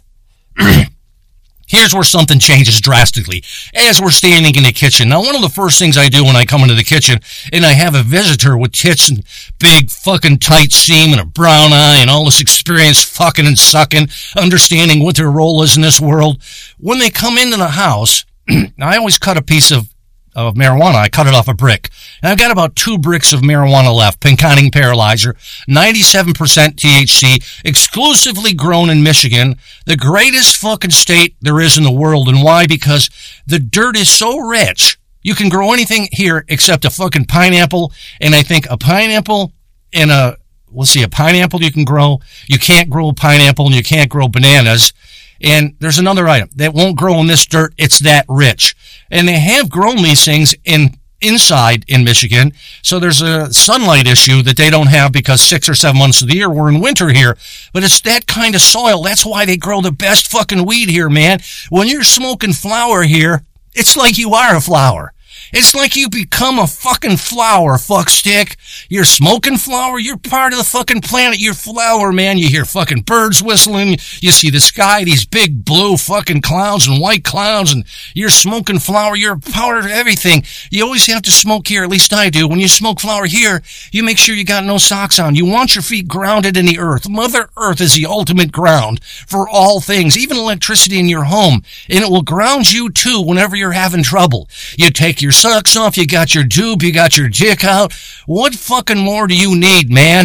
here's where something changes drastically as we're standing in the kitchen. Now, one of the first things I do when I come into the kitchen and I have a visitor with tits and big fucking tight seam and a brown eye and all this experience fucking and sucking, understanding what their role is in this world, when they come into the house, I always cut a piece of marijuana. I cut it off a brick. And I've got about 2 bricks of marijuana left. Pinconning Paralyzer, 97% THC, exclusively grown in Michigan, the greatest fucking state there is in the world. And why? Because the dirt is so rich. You can grow anything here except a fucking pineapple. And I think a pineapple and a pineapple you can grow. You can't grow a pineapple and you can't grow bananas. And there's another item that won't grow in this dirt. It's that rich. And they have grown these things inside in Michigan. So there's a sunlight issue that they don't have because 6 or 7 months of the year we're in winter here. But it's that kind of soil. That's why they grow the best fucking weed here, man. When you're smoking flower here, it's like you are a flower. It's like you become a fucking flower, fuckstick. You're smoking flower. You're part of the fucking planet. You're flower, man. You hear fucking birds whistling. You see the sky, these big blue fucking clouds and white clouds, and you're smoking flower. You're a part of everything. You always have to smoke here, at least I do. When you smoke flower here, you make sure you got no socks on. You want your feet grounded in the earth. Mother Earth is the ultimate ground for all things, even electricity in your home. And it will ground you too whenever you're having trouble. You take your socks off, you got your doob, you got your dick out. What fucking more do you need, man?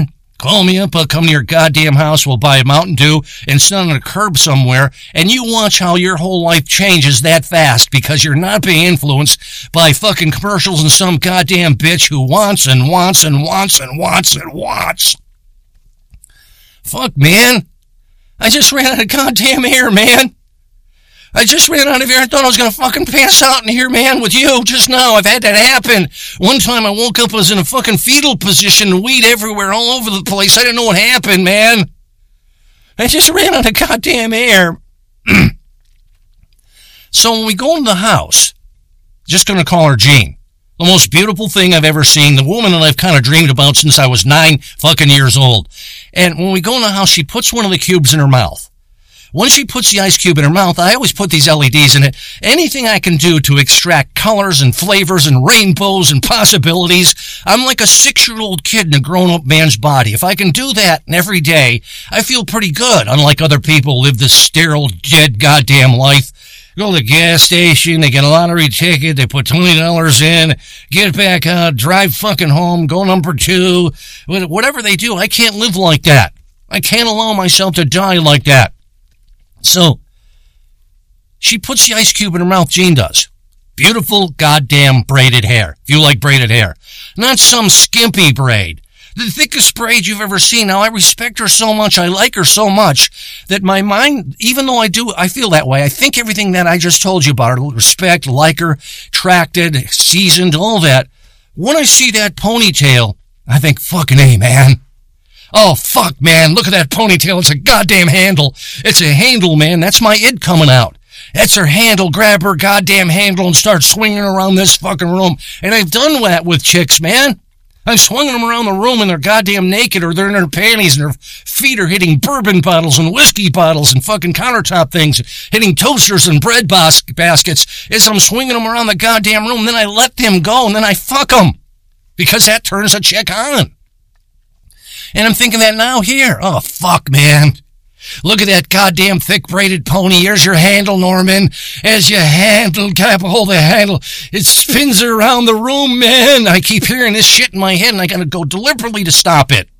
Call me up, I'll come to your goddamn house, we'll buy a Mountain Dew and sit on a curb somewhere, and you watch how your whole life changes that fast because you're not being influenced by fucking commercials and some goddamn bitch who wants and wants and wants and wants and wants. Fuck, man. I just ran out of goddamn air, man. I just ran out of air. I thought I was going to fucking pass out in here, man, with you just now. I've had that happen. One time I woke up, I was in a fucking fetal position, weed everywhere, all over the place. I didn't know what happened, man. I just ran out of goddamn air. So when we go in the house, just going to call her Jean. The most beautiful thing I've ever seen. The woman that I've kind of dreamed about since I was 9 fucking years old. And when we go in the house, she puts one of the cubes in her mouth. When she puts the ice cube in her mouth, I always put these LEDs in it. Anything I can do to extract colors and flavors and rainbows and possibilities. I'm like a 6-year-old kid in a grown-up man's body. If I can do that every day, I feel pretty good. Unlike other people who live this sterile, dead goddamn life. Go to the gas station, they get a lottery ticket, they put $20 in, get back out, drive fucking home, go number 2. Whatever they do, I can't live like that. I can't allow myself to die like that. So, she puts the ice cube in her mouth, Jean does. Beautiful goddamn braided hair, if you like braided hair. Not some skimpy braid. The thickest braid you've ever seen. Now, I respect her so much, I like her so much, that my mind, even though I feel that way, I think everything that I just told you about her, respect, like her, attracted, seasoned, all that. When I see that ponytail, I think, fucking A, man. Oh, fuck, man, look at that ponytail. It's a goddamn handle. It's a handle, man. That's my id coming out. That's her handle. Grab her goddamn handle and start swinging around this fucking room. And I've done that with chicks, man. I've swung them around the room and they're goddamn naked or they're in their panties and their feet are hitting bourbon bottles and whiskey bottles and fucking countertop things, hitting toasters and bread baskets as I'm swinging them around the goddamn room. Then I let them go and then I fuck them because that turns a chick on. And I'm thinking that now here. Oh, fuck, man. Look at that goddamn thick braided pony. Here's your handle, Norman. As you grab a hold of the handle, it spins around the room, man. I keep hearing this shit in my head, and I gotta go deliberately to stop it.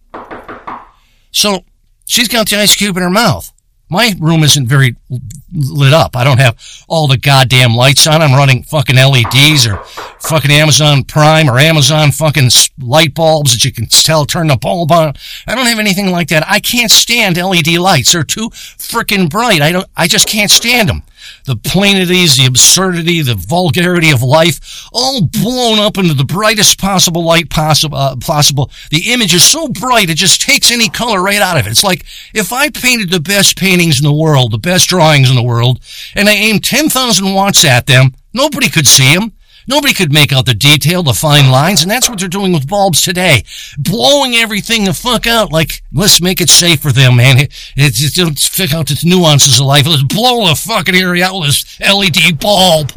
So, she's got the ice cube in her mouth. My room isn't very lit up. I don't have all the goddamn lights on. I'm running fucking LEDs or fucking Amazon Prime or Amazon fucking light bulbs that you can turn the bulb on. I don't have anything like that. I can't stand LED lights. They're too freaking bright. I just can't stand them. The plainities, the absurdity, the vulgarity of life, all blown up into the brightest possible light possible. The image is so bright, it just takes any color right out of it. It's like if I painted the best paintings in the world, the best drawings in the world, and I aimed 10,000 watts at them, nobody could see them. Nobody could make out the detail, the fine lines, and that's what they're doing with bulbs today. Blowing everything the fuck out, like, let's make it safe for them, man. Don't figure out the nuances of life. Let's blow the fucking area out with this LED bulb.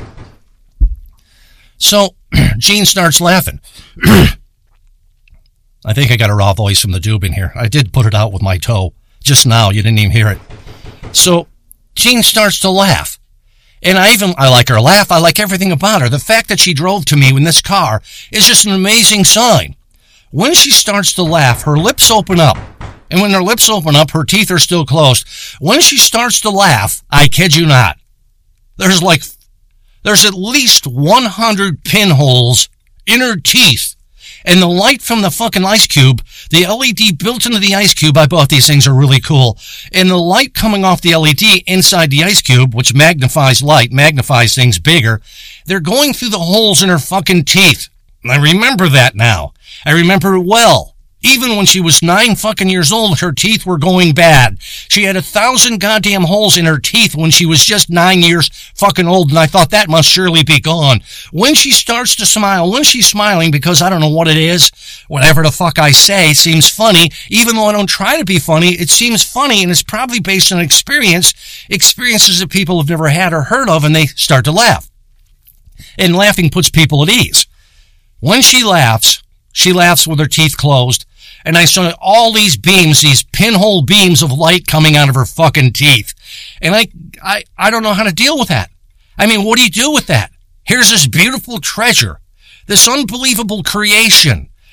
So, Jean starts laughing. I think I got a raw voice from the doob in here. I did put it out with my toe. Just now, you didn't even hear it. So, Jean starts to laugh. And I like her laugh. I like everything about her. The fact that she drove to me in this car is just an amazing sign. When she starts to laugh, her lips open up. And when her lips open up, her teeth are still closed. When she starts to laugh, I kid you not, there's at least 100 pinholes in her teeth. And the light from the fucking ice cube, the LED built into the ice cube, I bought these things, are really cool. And the light coming off the LED inside the ice cube, which magnifies light, magnifies things bigger, they're going through the holes in her fucking teeth. And I remember that now. I remember it well. Even when she was 9 fucking years old, her teeth were going bad. She had 1,000 goddamn holes in her teeth when she was just 9 years fucking old, and I thought that must surely be gone. When she starts to smile, when she's smiling, because I don't know what it is, whatever the fuck I say seems funny, even though I don't try to be funny, it seems funny, and it's probably based on experiences that people have never had or heard of, and they start to laugh. And laughing puts people at ease. When she laughs with her teeth closed, and I saw all these beams, these pinhole beams of light coming out of her fucking teeth. And I don't know how to deal with that. I mean, what do you do with that? Here's this beautiful treasure, this unbelievable creation,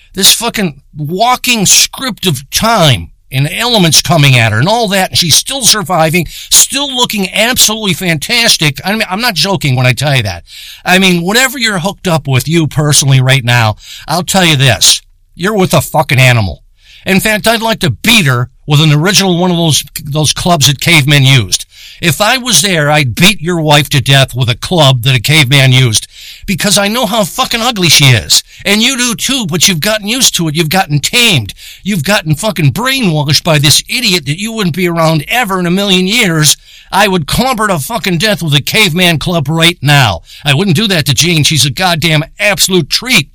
this fucking walking script of time and elements coming at her and all that, and she's still surviving, still looking absolutely fantastic. I mean, I'm not joking when I tell you that. I mean, whatever you're hooked up with, you personally right now, I'll tell you this. You're with a fucking animal. In fact, I'd like to beat her with an original one of those clubs that cavemen used. If I was there, I'd beat your wife to death with a club that a caveman used, because I know how fucking ugly she is. And you do too, but you've gotten used to it. You've gotten tamed. You've gotten fucking brainwashed by this idiot that you wouldn't be around ever in a million years. I would club her to fucking death with a caveman club right now. I wouldn't do that to Jean. She's a goddamn absolute treat.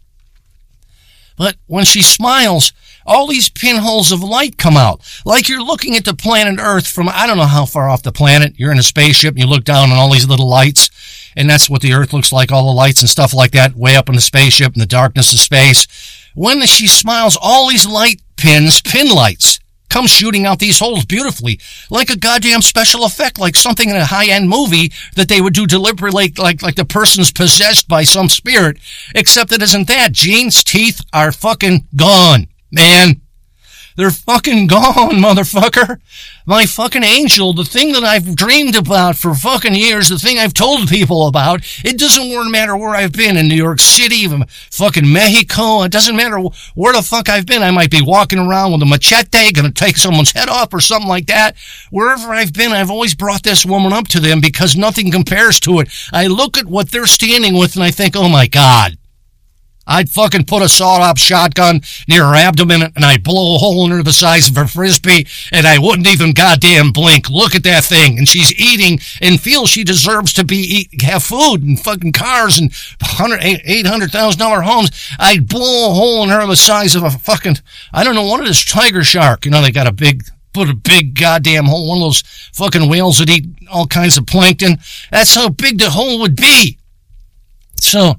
But when she smiles, all these pinholes of light come out. Like you're looking at the planet Earth from, I don't know how far off the planet. You're in a spaceship and you look down on all these little lights. And that's what the Earth looks like, all the lights and stuff like that, way up in the spaceship in the darkness of space. When she smiles, all these light pin lights, come shooting out these holes beautifully. Like a goddamn special effect, like something in a high-end movie that they would do deliberately, like the person's possessed by some spirit. Except it isn't that. Jean's teeth are fucking gone. Man, they're fucking gone, motherfucker. My fucking angel, the thing that I've dreamed about for fucking years, the thing I've told people about, it doesn't matter where I've been, in New York City, fucking Mexico, it doesn't matter where the fuck I've been. I might be walking around with a machete, gonna take someone's head off or something like that. Wherever I've been, I've always brought this woman up to them because nothing compares to it. I look at what they're standing with and I think, oh my God. I'd fucking put a sawed-off shotgun near her abdomen and I'd blow a hole in her the size of a Frisbee and I wouldn't even goddamn blink. Look at that thing. And she's eating and feels she deserves to have food and fucking cars and $800,000 homes. I'd blow a hole in her the size of a fucking, I don't know, what is tiger shark? You know, they got put a big goddamn hole, one of those fucking whales that eat all kinds of plankton. That's how big the hole would be. So,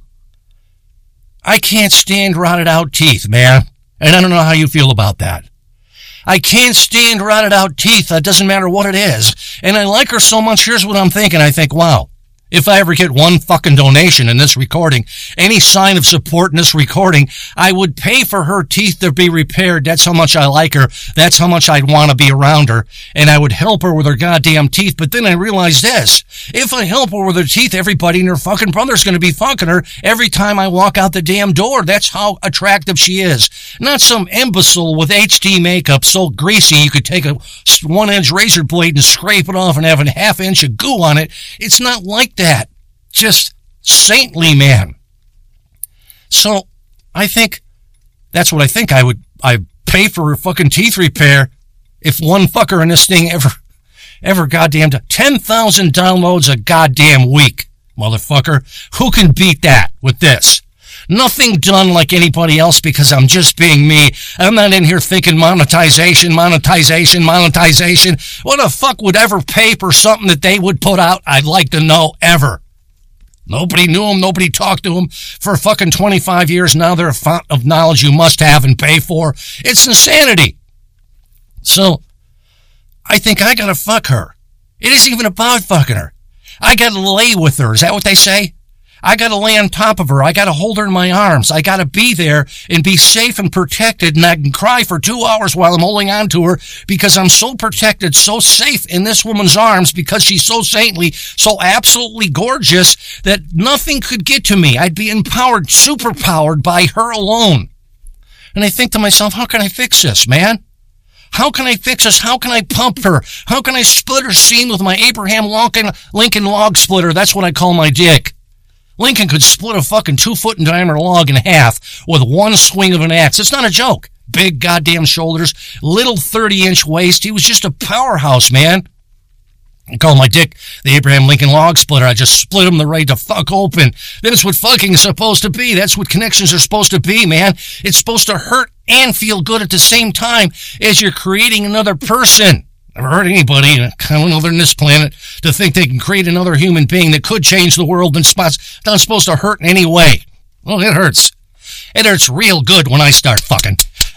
I can't stand rotted out teeth, man. And I don't know how you feel about that. I can't stand rotted out teeth. It doesn't matter what it is. And I like her so much. Here's what I'm thinking. I think, wow, if I ever get one fucking donation in this recording, any sign of support in this recording, I would pay for her teeth to be repaired. That's how much I like her. That's how much I'd want to be around her. And I would help her with her goddamn teeth. But then I realized this. If I help her with her teeth, everybody and her fucking brother's going to be fucking her every time I walk out the damn door. That's how attractive she is. Not some imbecile with HD makeup so greasy you could take a 1-inch razor blade and scrape it off and have a half-inch of goo on it. It's not like that. Just saintly, man. So I think that's what I think I'd pay for her fucking teeth repair if one fucker in this thing ever goddamn 10,000 downloads a goddamn week, motherfucker. Who can beat that with this? Nothing done like anybody else because I'm just being me. I'm not in here thinking monetization. What the fuck would ever pay for something that they would put out? I'd like to know ever. Nobody knew them. Nobody talked to them for fucking 25 years. Now they're a font of knowledge you must have and pay for. It's insanity. So, I think I gotta fuck her. It isn't even about fucking her. I gotta lay with her. Is that what they say? I gotta lay on top of her. I gotta hold her in my arms. I gotta be there and be safe and protected, and I can cry for 2 hours while I'm holding on to her because I'm so protected, so safe in this woman's arms because she's so saintly, so absolutely gorgeous that nothing could get to me. I'd be empowered, superpowered by her alone. And I think to myself, how can I fix this, man? How can I fix this? How can I pump her? How can I split her seam with my Abraham Lincoln log splitter? That's what I call my dick. Lincoln could split a fucking 2-foot in diameter log in half with one swing of an axe. It's not a joke. Big goddamn shoulders, little 30-inch waist. He was just a powerhouse, man. I call my dick the Abraham Lincoln log splitter. I just split him the right to fuck open. That's what fucking is supposed to be. That's what connections are supposed to be, man. It's supposed to hurt and feel good at the same time as you're creating another person. Never heard anybody, other than this planet, to think they can create another human being that could change the world and not supposed to hurt in any way. Well, it hurts. It hurts real good when I start fucking.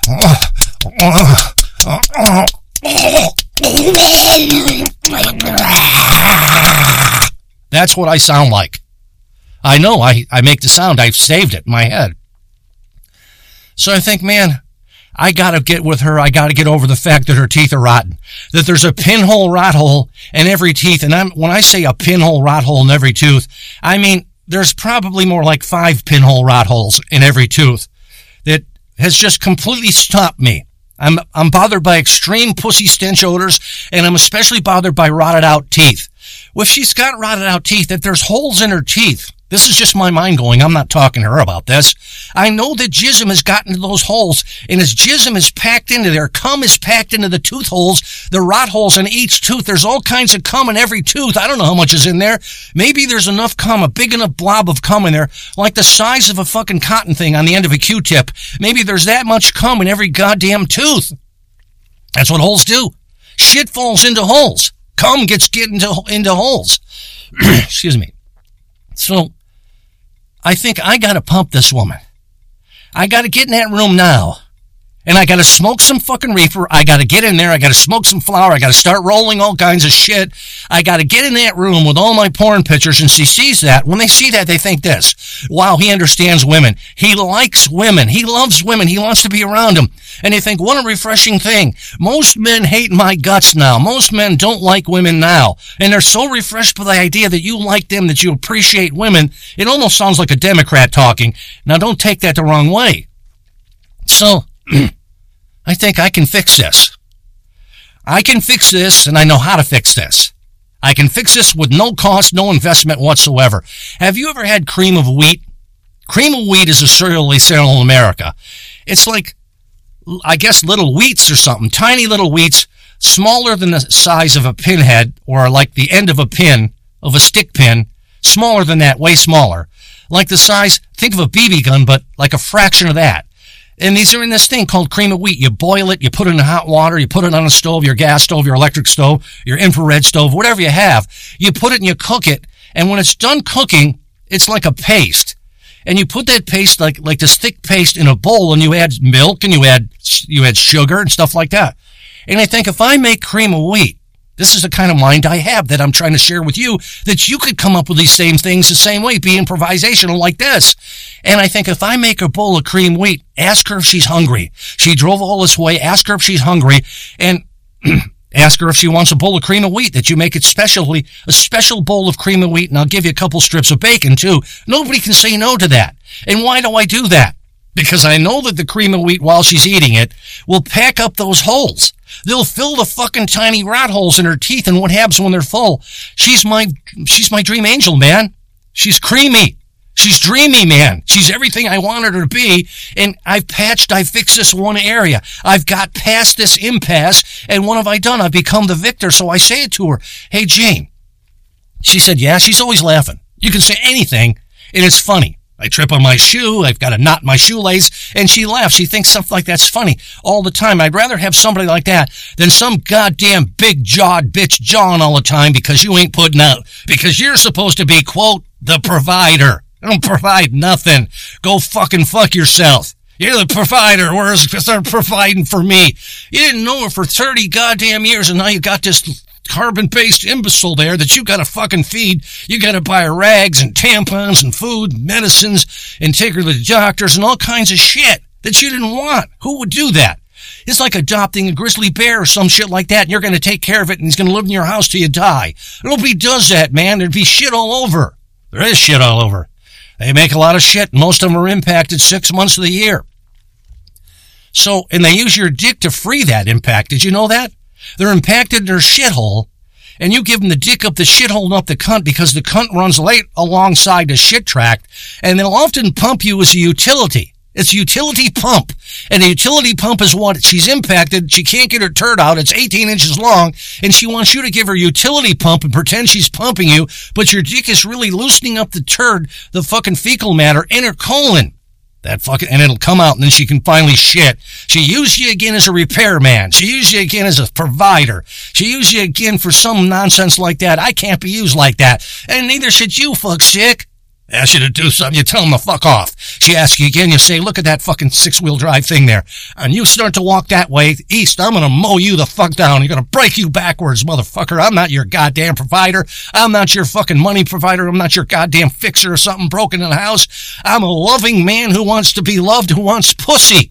That's what I sound like. I know, I make the sound. I've saved it in my head. So I think, man, I gotta get with her. I gotta get over the fact that her teeth are rotten. That there's a pinhole rot hole in every teeth. And when I say a pinhole rot hole in every tooth, I mean, there's probably more like 5 pinhole rot holes in every tooth that has just completely stopped me. I'm bothered by extreme pussy stench odors, and I'm especially bothered by rotted out teeth. Well, if she's got rotted out teeth, if there's holes in her teeth, this is just my mind going, I'm not talking to her about this. I know that jism has gotten to those holes, and as jism is packed into there, cum is packed into the tooth holes, the rot holes in each tooth. There's all kinds of cum in every tooth. I don't know how much is in there. Maybe there's enough cum, a big enough blob of cum in there, like the size of a fucking cotton thing on the end of a Q-tip. Maybe there's that much cum in every goddamn tooth. That's what holes do. Shit falls into holes. Cum gets into holes. Excuse me. So, I think I gotta pump this woman. I gotta get in that room now. And I gotta smoke some fucking reefer. I gotta get in there. I gotta smoke some flour. I gotta start rolling all kinds of shit. I gotta get in that room with all my porn pictures, and she sees that. When they see that, they think this. Wow, he understands women. He likes women. He loves women. He wants to be around them. And they think, what a refreshing thing. Most men hate my guts now. Most men don't like women now. And they're so refreshed by the idea that you like them, that you appreciate women. It almost sounds like a Democrat talking. Now, don't take that the wrong way. So, I think I can fix this. I can fix this, and I know how to fix this. I can fix this with no cost, no investment whatsoever. Have you ever had cream of wheat? Cream of wheat is a cereal they sell in America. It's like, I guess, little wheats or something. Tiny little wheats, smaller than the size of a pinhead, or like the end of a pin, of a stick pin. Smaller than that, way smaller. Like the size, think of a BB gun, but like a fraction of that. And these are in this thing called cream of wheat. You boil it, you put it in hot water, you put it on a stove, your gas stove, your electric stove, your infrared stove, whatever you have. You put it and you cook it, and when it's done cooking, it's like a paste. And you put that paste, like this thick paste, in a bowl, and you add milk, and you add sugar and stuff like that. And I think if I make cream of wheat, this is the kind of mind I have that I'm trying to share with you, that you could come up with these same things the same way, be improvisational like this. And I think if I make a bowl of cream wheat, ask her if she's hungry. She drove all this way, ask her if she's hungry, and ask her if she wants a bowl of cream of wheat, that you make it specially, a special bowl of cream of wheat, and I'll give you a couple strips of bacon too. Nobody can say no to that. And why do I do that? Because I know that the cream of wheat, while she's eating it, will pack up those holes. They'll fill the fucking tiny rot holes in her teeth, and what happens when they're full? She's my dream angel, man. She's creamy. She's dreamy, man. She's everything I wanted her to be, and I fixed this one area. I've got past this impasse, and what have I done? I've become the victor, so I say it to her. Hey, Jane. She said, yeah, she's always laughing. You can say anything, and it's funny. I trip on my shoe, I've got a knot in my shoelace, and she laughs. She thinks stuff like that's funny all the time. I'd rather have somebody like that than some goddamn big-jawed bitch jawing all the time because you ain't putting out. Because you're supposed to be, quote, the provider. I don't provide nothing. Go fucking fuck yourself. You're the provider, whereas they're providing for me. You didn't know her for 30 goddamn years, and now you got this carbon-based imbecile there that you gotta fucking feed. You gotta buy her rags and tampons and food and medicines and take her to the doctors and all kinds of shit that you didn't want. Who would do that? It's like adopting a grizzly bear or some shit like that, and you're gonna take care of it, and he's gonna live in your house till you die. Nobody does that, man. There'd be shit all over. There is shit all over. They make a lot of shit, and most of them are impacted 6 months of the year. So, and they use your dick to free that impact. Did you know that? They're impacted in their shithole, and you give them the dick up the shithole and up the cunt because the cunt runs late alongside the shit tract, and they'll often pump you as a utility. It's a utility pump, and a utility pump is what? She's impacted, she can't get her turd out, it's 18 inches long, and she wants you to give her utility pump and pretend she's pumping you, but your dick is really loosening up the turd, the fucking fecal matter, in her colon. And it'll come out, and then she can finally shit. She used you again as a repairman. She used you again as a provider. She used you again for some nonsense like that. I can't be used like that. And neither should you, fuck sick. Ask you to do something, you tell them to fuck off. She asks you again, you say, look at that fucking 6-wheel drive thing there. And you start to walk that way east, I'm gonna mow you the fuck down. I'm gonna break you backwards, motherfucker. I'm not your goddamn provider. I'm not your fucking money provider. I'm not your goddamn fixer or something broken in the house. I'm a loving man who wants to be loved, who wants pussy.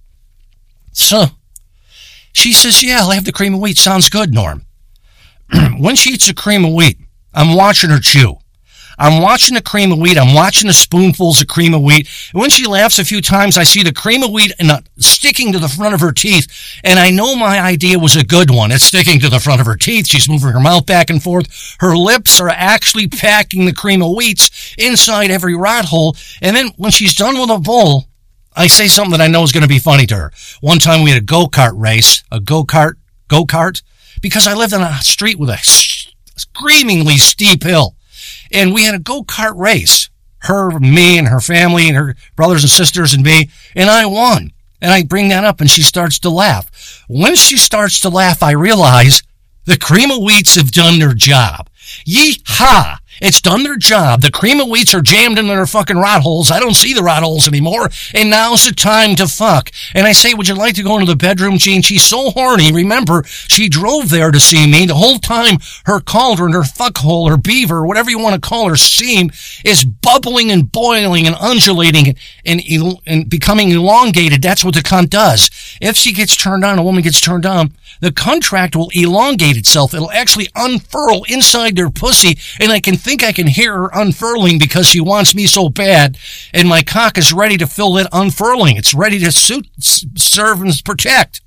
So, she says, yeah, I'll have the cream of wheat. Sounds good, Norm. When she eats the cream of wheat, I'm watching her chew. I'm watching the cream of wheat. I'm watching the spoonfuls of cream of wheat. And when she laughs a few times, I see the cream of wheat sticking to the front of her teeth. And I know my idea was a good one. It's sticking to the front of her teeth. She's moving her mouth back and forth. Her lips are actually packing the cream of wheats inside every rat hole. And then when she's done with a bowl, I say something that I know is going to be funny to her. One time we had a go-kart race, go-kart, because I lived on a street with a screamingly steep hill. And we had a go-kart race. Her, me, and her family, and her brothers and sisters, and me. And I won. And I bring that up, and she starts to laugh. When she starts to laugh, I realize the cream of wheats have done their job. Yee-haw! It's done their job. The cream of wheats are jammed into their fucking rot holes. I don't see the rot holes anymore. And now's the time to fuck. And I say, would you like to go into the bedroom, Gene? She's so horny. Remember, she drove there to see me. The whole time, her cauldron, her fuck hole, her beaver, whatever you want to call her seam, is bubbling and boiling and undulating and becoming elongated. That's what the cunt does. If she gets turned on, a woman gets turned on, the contract will elongate itself. It'll actually unfurl inside their pussy, and I can hear her unfurling because she wants me so bad, and my cock is ready to fill it unfurling. It's ready to serve and protect.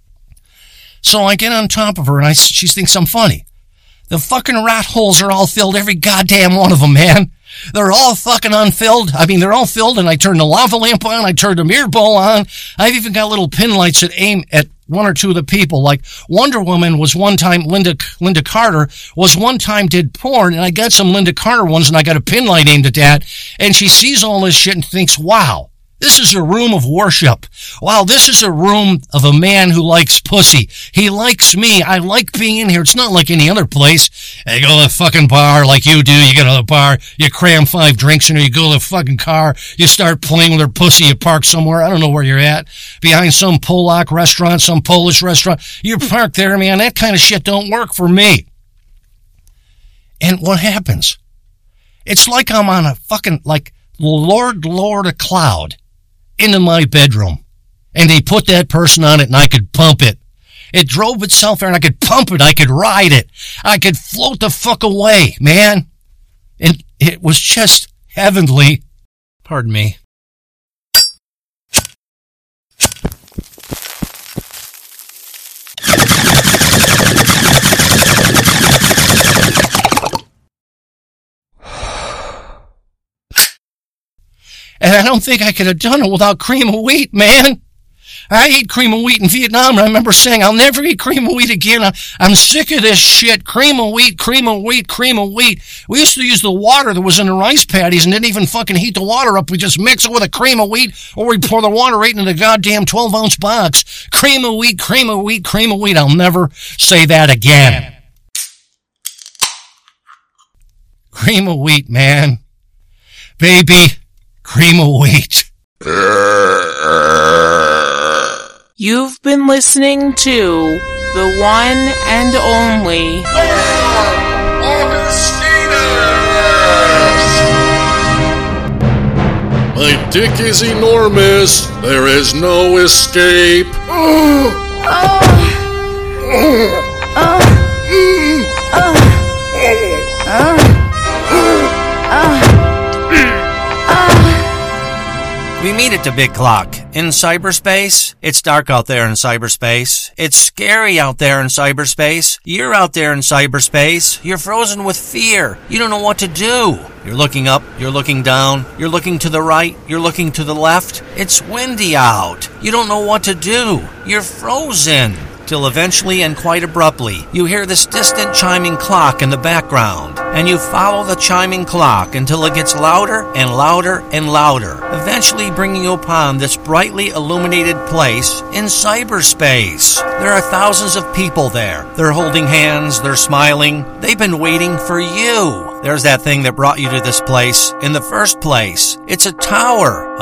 So I get on top of her, and she thinks I'm funny. The fucking rat holes are all filled, every goddamn one of them, man. They're all fucking unfilled. I mean, they're all filled, and I turn the lava lamp on, I turn the mirror bowl on. I've even got little pin lights that aim at one or two of the people. Like Wonder Woman was one time, Linda Carter was one time did porn, and I got some Linda Carter ones, and I got a pin light aimed at that, and she sees all this shit and thinks, wow, this is a room of worship. Wow, this is a room of a man who likes pussy. He likes me. I like being in here. It's not like any other place. You go to the fucking bar like you do. You go to the bar, you cram 5 drinks in her, you go to the fucking car, you start playing with her pussy, you park somewhere, I don't know where you're at, behind some Polak restaurant, some Polish restaurant. You park there, man. That kind of shit don't work for me. And what happens? It's like I'm on a fucking, like, Lord a cloud into my bedroom, and they put that person on it, and I could pump it. It drove itself there, and I could pump it. I could ride it. I could float the fuck away, man. And it was just heavenly. Pardon me. And I don't think I could have done it without cream of wheat, man. I ate cream of wheat in Vietnam, and I remember saying, I'll never eat cream of wheat again. I'm sick of this shit. Cream of wheat, cream of wheat, cream of wheat. We used to use the water that was in the rice patties and didn't even fucking heat the water up. We just mix it with a cream of wheat, or we pour the water right into the goddamn 12-ounce box. Cream of wheat, cream of wheat, cream of wheat. I'll never say that again. Cream of wheat, man. Baby. Cream of wheat. You've been listening to the one and only My dick is enormous. There is no escape. We meet at the big clock. In cyberspace, it's dark out there in cyberspace. It's scary out there in cyberspace. You're out there in cyberspace. You're frozen with fear. You don't know what to do. You're looking up, you're looking down, you're looking to the right, you're looking to the left. It's windy out. You don't know what to do. You're frozen. Till eventually and quite abruptly, you hear this distant chiming clock in the background, and you follow the chiming clock until it gets louder and louder and louder, eventually bringing you upon this brightly illuminated place in cyberspace. There are thousands of people there. They're holding hands, they're smiling. They've been waiting for you. there's that thing that brought you to this place in the first place. It's a tower,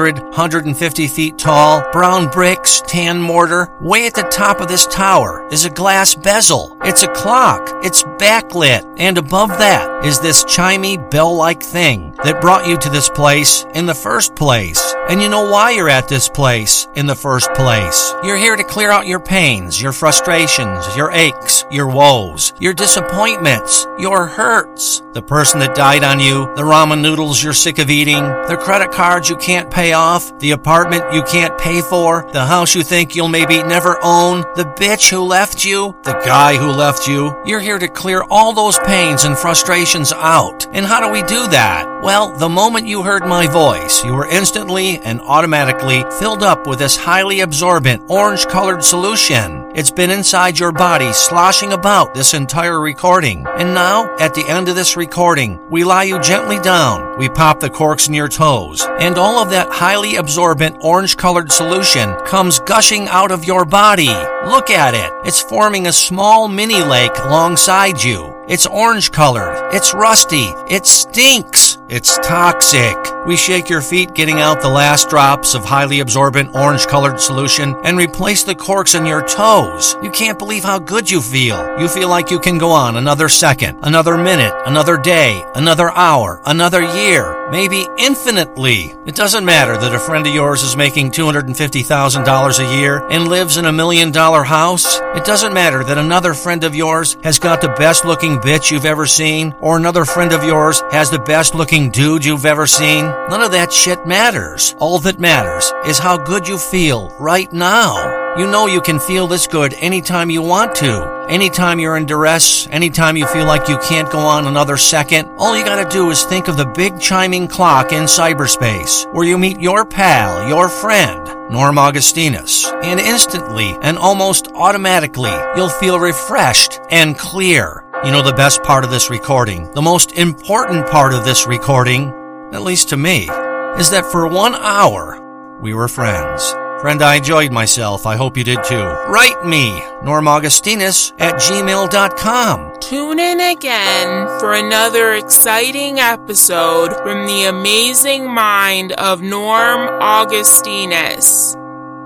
150 feet tall, brown bricks, tan mortar. Way at the top of this tower is a glass bezel. It's a clock. It's backlit. And above that is this chimey bell-like thing that brought you to this place in the first place. And you know why you're at this place in the first place. You're here to clear out your pains, your frustrations, your aches, your woes, your disappointments, your hurts. The person that died on you, the ramen noodles you're sick of eating, the credit cards you can't pay off, the apartment you can't pay for, the house you think you'll maybe never own, the bitch who left you, the guy who left you. You're here to clear all those pains and frustrations out. And how do we do that? Well, the moment you heard my voice, you were instantly and automatically filled up with this highly absorbent orange-colored solution. It's been inside your body sloshing about this entire recording. And now, at the end of this recording, we lie you gently down. We pop the corks in your toes. And all of that highly absorbent orange-colored solution comes gushing out of your body. Look at it. It's forming a small mini lake alongside you. It's orange-colored. It's rusty. It stinks. It's toxic. We shake your feet, getting out the last drops of highly absorbent orange-colored solution, and replace the corks in your toes. You can't believe how good you feel. You feel like you can go on another second, another minute, another day, another hour, another year, maybe infinitely. It doesn't matter that a friend of yours is making $250,000 a year and lives in $1 million house. It doesn't matter that another friend of yours has got the best-looking bitch you've ever seen, or another friend of yours has the best-looking dude you've ever seen. None of that shit matters. All that matters is how good you feel right now. You know you can feel this good anytime you want to. Anytime you're in duress, anytime you feel like you can't go on another second, all you gotta do is think of the big chiming clock in cyberspace, where you meet your pal, your friend, Norm Augustinus, and instantly and almost automatically, you'll feel refreshed and clear. You know the best part of this recording, the most important part of this recording, at least to me, is that for 1 hour, we were friends. Friend, I enjoyed myself. I hope you did too. Write me, normaugustinus@gmail.com. Tune in again for another exciting episode from the amazing mind of Norm Augustinus.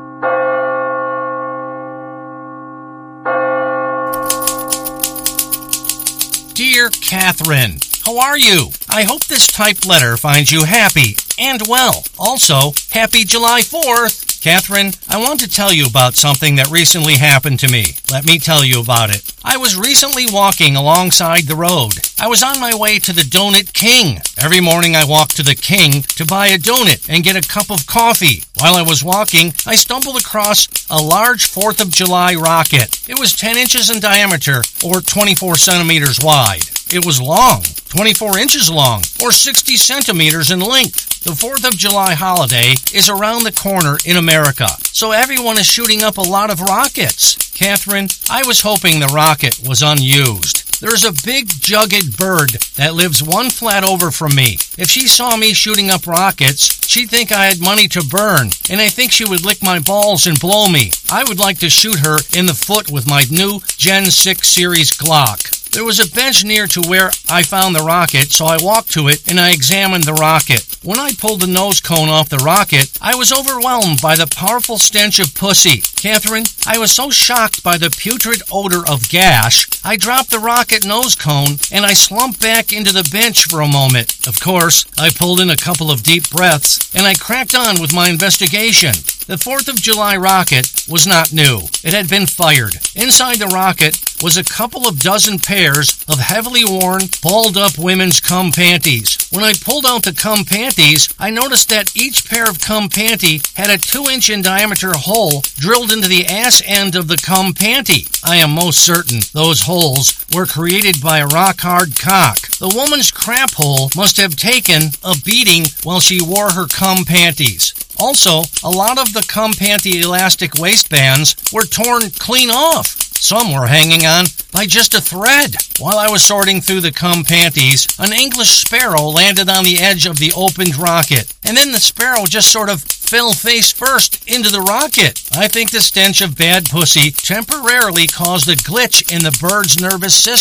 Dear Catherine, how are you? I hope this typed letter finds you happy and well. Also, happy July 4th. Catherine, I want to tell you about something that recently happened to me. Let me tell you about it. I was recently walking alongside the road. I was on my way to the Donut King. Every morning I walk to the King to buy a donut and get a cup of coffee. While I was walking, I stumbled across a large 4th of July rocket. It was 10 inches in diameter, or 24 centimeters wide. It was long, 24 inches long, or 60 centimeters in length. The 4th of July holiday is around the corner in America, so everyone is shooting up a lot of rockets. Catherine, I was hoping the rocket was unused. There's a big jugged bird that lives one flat over from me. If she saw me shooting up rockets, she'd think I had money to burn, and I think she would lick my balls and blow me. I would like to shoot her in the foot with my new Gen 6 series Glock. There was a bench near to where I found the rocket, so I walked to it and I examined the rocket. When I pulled the nose cone off the rocket, I was overwhelmed by the powerful stench of pussy. Catherine, I was so shocked by the putrid odor of gash, I dropped the rocket nose cone and I slumped back into the bench for a moment. Of course, I pulled in a couple of deep breaths and I cracked on with my investigation. The 4th of July rocket was not new. It had been fired. Inside the rocket was a couple of dozen pairs of heavily worn, balled-up women's cum panties. When I pulled out the cum panties, I noticed that each pair of cum panty had a 2-inch in diameter hole drilled into the ass end of the cum panty. I am most certain those holes were created by a rock-hard cock. The woman's crap hole must have taken a beating while she wore her cum panties. Also, a lot of the cum panty elastic waistbands were torn clean off. Some were hanging on by just a thread. While I was sorting through the cum panties, an English sparrow landed on the edge of the opened rocket, and then the sparrow just sort of fell face first into the rocket. I think the stench of bad pussy temporarily caused a glitch in the bird's nervous system.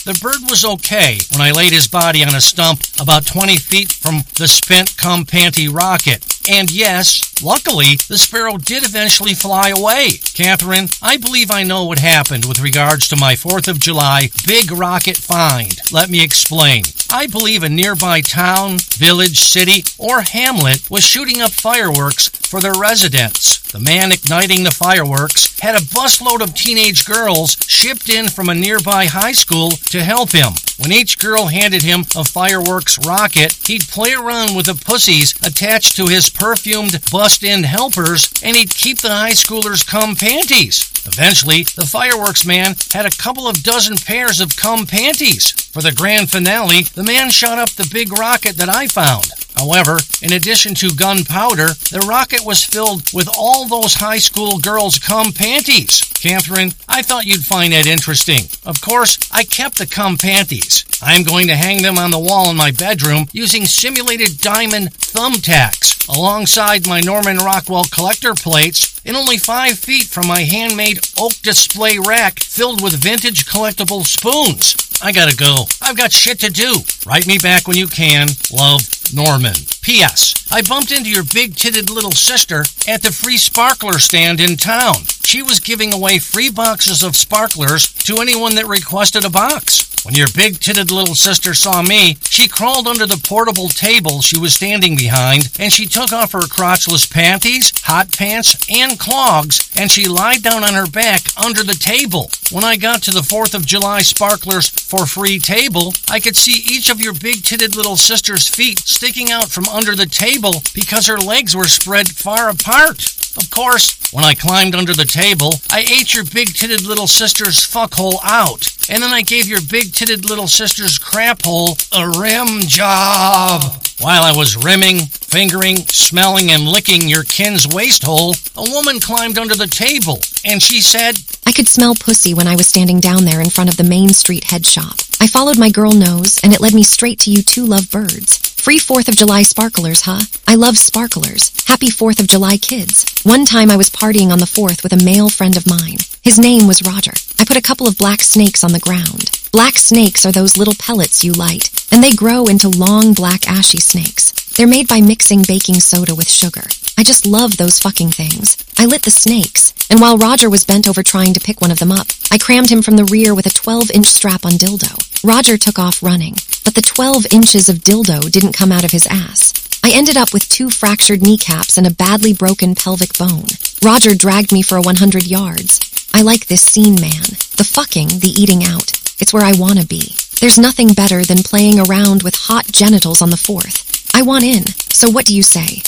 The bird was okay when I laid his body on a stump about 20 feet from the spent cum-panty rocket. And yes, luckily, the sparrow did eventually fly away. Catherine, I believe I know what happened with regards to my 4th of July big rocket find. Let me explain. I believe a nearby town, village, city, or hamlet was shooting up fireworks for their residents. The man igniting the fireworks had a busload of teenage girls shipped in from a nearby high school to help him. When each girl handed him a fireworks rocket, he'd play around with the pussies attached to his perfumed bust-in helpers, and he'd keep the high schoolers' cum panties. Eventually, the fireworks man had a couple of dozen pairs of cum panties. For the grand finale, the man shot up the big rocket that I found. However, in addition to gunpowder, the rocket was filled with all those high school girls' cum panties. Catherine, I thought you'd find that interesting. Of course, I kept the cum panties. I'm going to hang them on the wall in my bedroom using simulated diamond thumbtacks alongside my Norman Rockwell collector plates and only 5 feet from my handmade oak display rack filled with vintage collectible spoons. I gotta go. I've got shit to do. Write me back when you can. Love, Norman. P.S. I bumped into your big-titted little sister at the free sparkler stand in town. She was giving away free boxes of sparklers to anyone that requested a box. When your big-titted little sister saw me, she crawled under the portable table she was standing behind, and she took off her crotchless panties, hot pants, and clogs, and she lied down on her back under the table. When I got to the 4th of July Sparklers for Free table, I could see each of your big-titted little sister's feet sticking out from under the table because her legs were spread far apart. Of course, when I climbed under the table, I ate your big-titted little sister's fuckhole out. And then I gave your big-titted little sister's crap hole a rim job. While I was rimming, fingering, smelling, and licking your kin's waist hole, a woman climbed under the table, and she said, I could smell pussy when I was standing down there in front of the Main Street head shop. I followed my girl nose, and it led me straight to you two love birds. Free 4th of July sparklers, huh? I love sparklers. Happy 4th of July, kids. One time I was partying on the 4th with a male friend of mine. His name was Roger. I put a couple of black snakes on the ground. Black snakes are those little pellets you light, and they grow into long black ashy snakes. They're made by mixing baking soda with sugar. I just love those fucking things. I lit the snakes, and while Roger was bent over trying to pick one of them up, I crammed him from the rear with a 12-inch strap-on dildo. Roger took off running, but the 12 inches of dildo didn't come out of his ass. I ended up with 2 fractured kneecaps and a badly broken pelvic bone. Roger dragged me for 100 yards. I like this scene, man. The fucking, the eating out. It's where I want to be. There's nothing better than playing around with hot genitals on the 4th. I want in. So what do you say?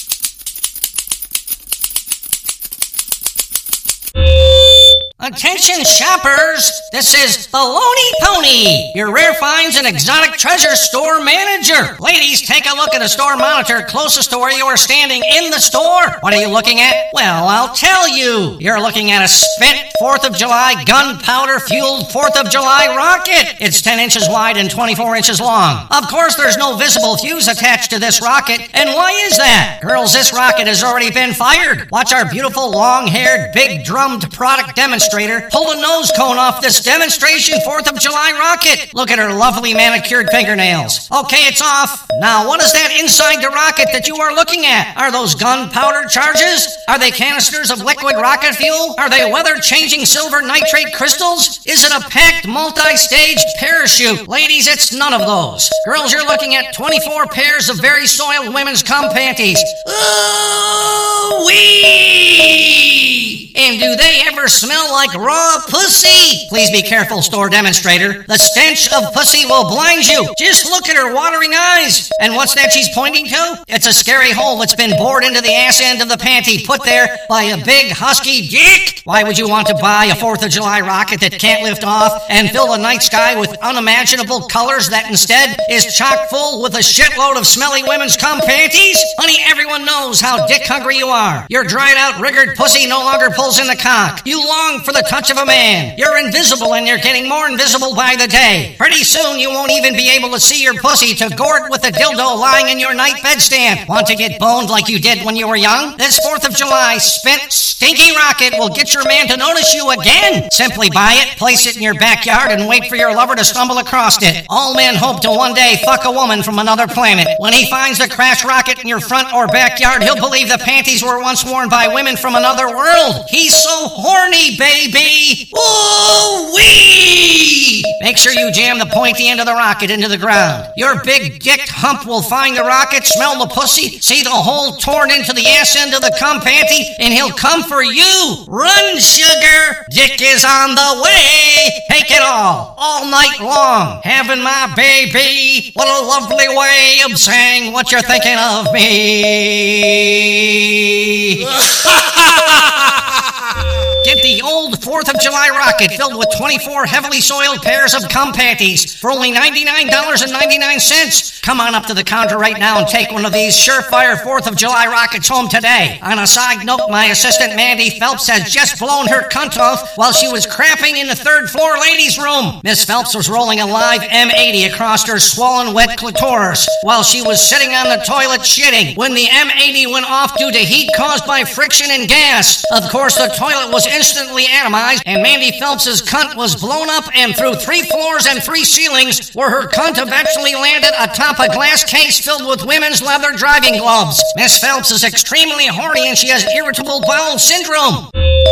Attention shoppers, this is Baloney Pony, your rare finds and exotic treasure store manager. Ladies, take a look at the store monitor closest to where you are standing in the store. What are you looking at? Well, I'll tell you. You're looking at a spent 4th of July gunpowder-fueled 4th of July rocket. It's 10 inches wide and 24 inches long. Of course, there's no visible fuse attached to this rocket. And why is that? Girls, this rocket has already been fired. Watch our beautiful, long-haired, big-drummed product demonstrator pull a nose cone off this demonstration 4th of July rocket. Look at her lovely manicured fingernails. Okay, it's off. Now, what is that inside the rocket that you are looking at? Are those gunpowder charges? Are they canisters of liquid rocket fuel? Are they weather-changing silver nitrate crystals? Is it a packed, multi-staged parachute? Ladies, it's none of those. Girls, you're looking at 24 pairs of very soiled women's cum panties. Ooh-wee! And do they ever smell like raw pussy? Please be careful, store demonstrator. The stench of pussy will blind you. Just look at her watering eyes. And what's that she's pointing to? It's a scary hole that's been bored into the ass end of the panty, put there by a big husky dick. Why would you want to buy a 4th of July rocket that can't lift off and fill the night sky with unimaginable colors that instead is chock full with a shitload of smelly women's cum panties? Honey, everyone knows how dick hungry you are. Your dried out, riggered pussy no longer pulls in the cock. You You long for the touch of a man. You're invisible and you're getting more invisible by the day. Pretty soon you won't even be able to see your pussy to gore it with a dildo lying in your night bedstand. Want to get boned like you did when you were young? This 4th of July, Spent Stinky Rocket will get your man to notice you again. Simply buy it, place it in your backyard, and wait for your lover to stumble across it. All men hope to one day fuck a woman from another planet. When he finds the crash rocket in your front or backyard, he'll believe the panties were once worn by women from another world. He's so horny, baby. Ooh-wee! Make sure you jam the pointy end of the rocket into the ground. Your big dick hump will find the rocket, smell the pussy, see the hole torn into the ass end of the cum panty, and he'll come for you. Run, sugar. Dick is on the way. Take it all night long. Having my baby. What a lovely way of saying what you're thinking of me. Get the old 4th of July rocket filled with 24 heavily soiled pairs of cum panties for only $99.99. Come on up to the counter right now and take one of these surefire 4th of July rockets home today. On a side note, my assistant Mandy Phelps has just blown her cunt off while she was crapping in the 3rd floor ladies' room. Miss Phelps was rolling a live M80 across her swollen wet clitoris while she was sitting on the toilet shitting when the M80 went off due to heat caused by friction and gas. Of course, the toilet was instantly atomized, and Mandy Phelps' cunt was blown up and through 3 floors and 3 ceilings, where her cunt eventually landed atop a glass case filled with women's leather driving gloves. Miss Phelps is extremely horny and she has irritable bowel syndrome.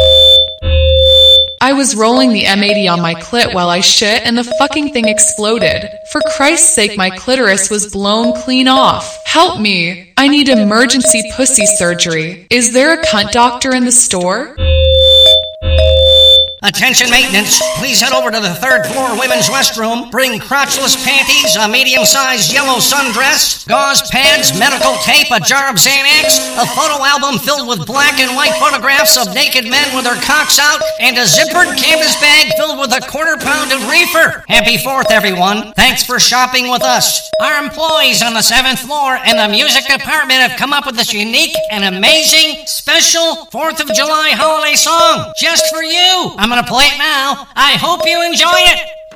I was rolling the M80 on my clit while I shit and the fucking thing exploded. For Christ's sake, my clitoris was blown clean off. Help me. I need emergency pussy surgery. Is there a cunt doctor in the store? Attention maintenance, please head over to the 3rd floor women's restroom. Bring crotchless panties, a medium-sized yellow sundress, gauze pads, medical tape, a jar of Xanax, a photo album filled with black and white photographs of naked men with their cocks out, and a zippered canvas bag filled with a 1/4 pound of reefer. Happy 4th, everyone. Thanks for shopping with us. Our employees on the 7th floor and the music department have come up with this unique and amazing special 4th of July holiday song just for you. I'm gonna play it now. I hope you enjoy it.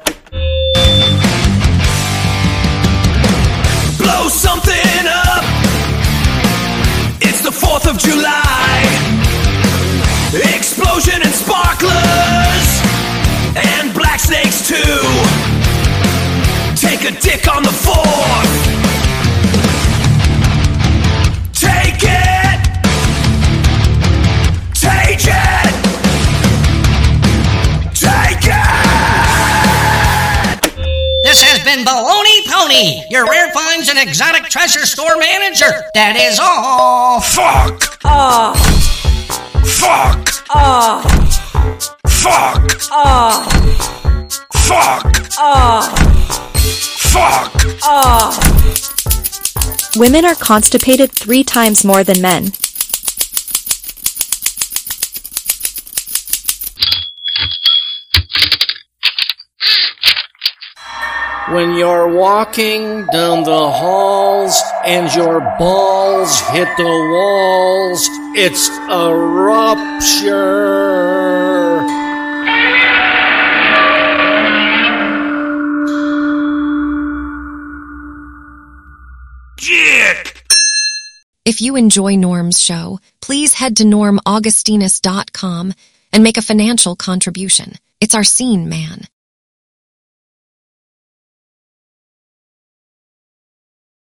Blow something up. It's the 4th of July. Explosion and sparklers. And black snakes too. Take a dick on the 4th. Take it. Take it. This has been Baloney Pony, your rare finds and exotic treasure store manager. That is all. Fuck. Fuck. Fuck. Fuck. Women are constipated 3 times more than men. When you're walking down the halls and your balls hit the walls, it's a rupture. If you enjoy Norm's show, please head to normaugustinus.com and make a financial contribution. It's our scene, man.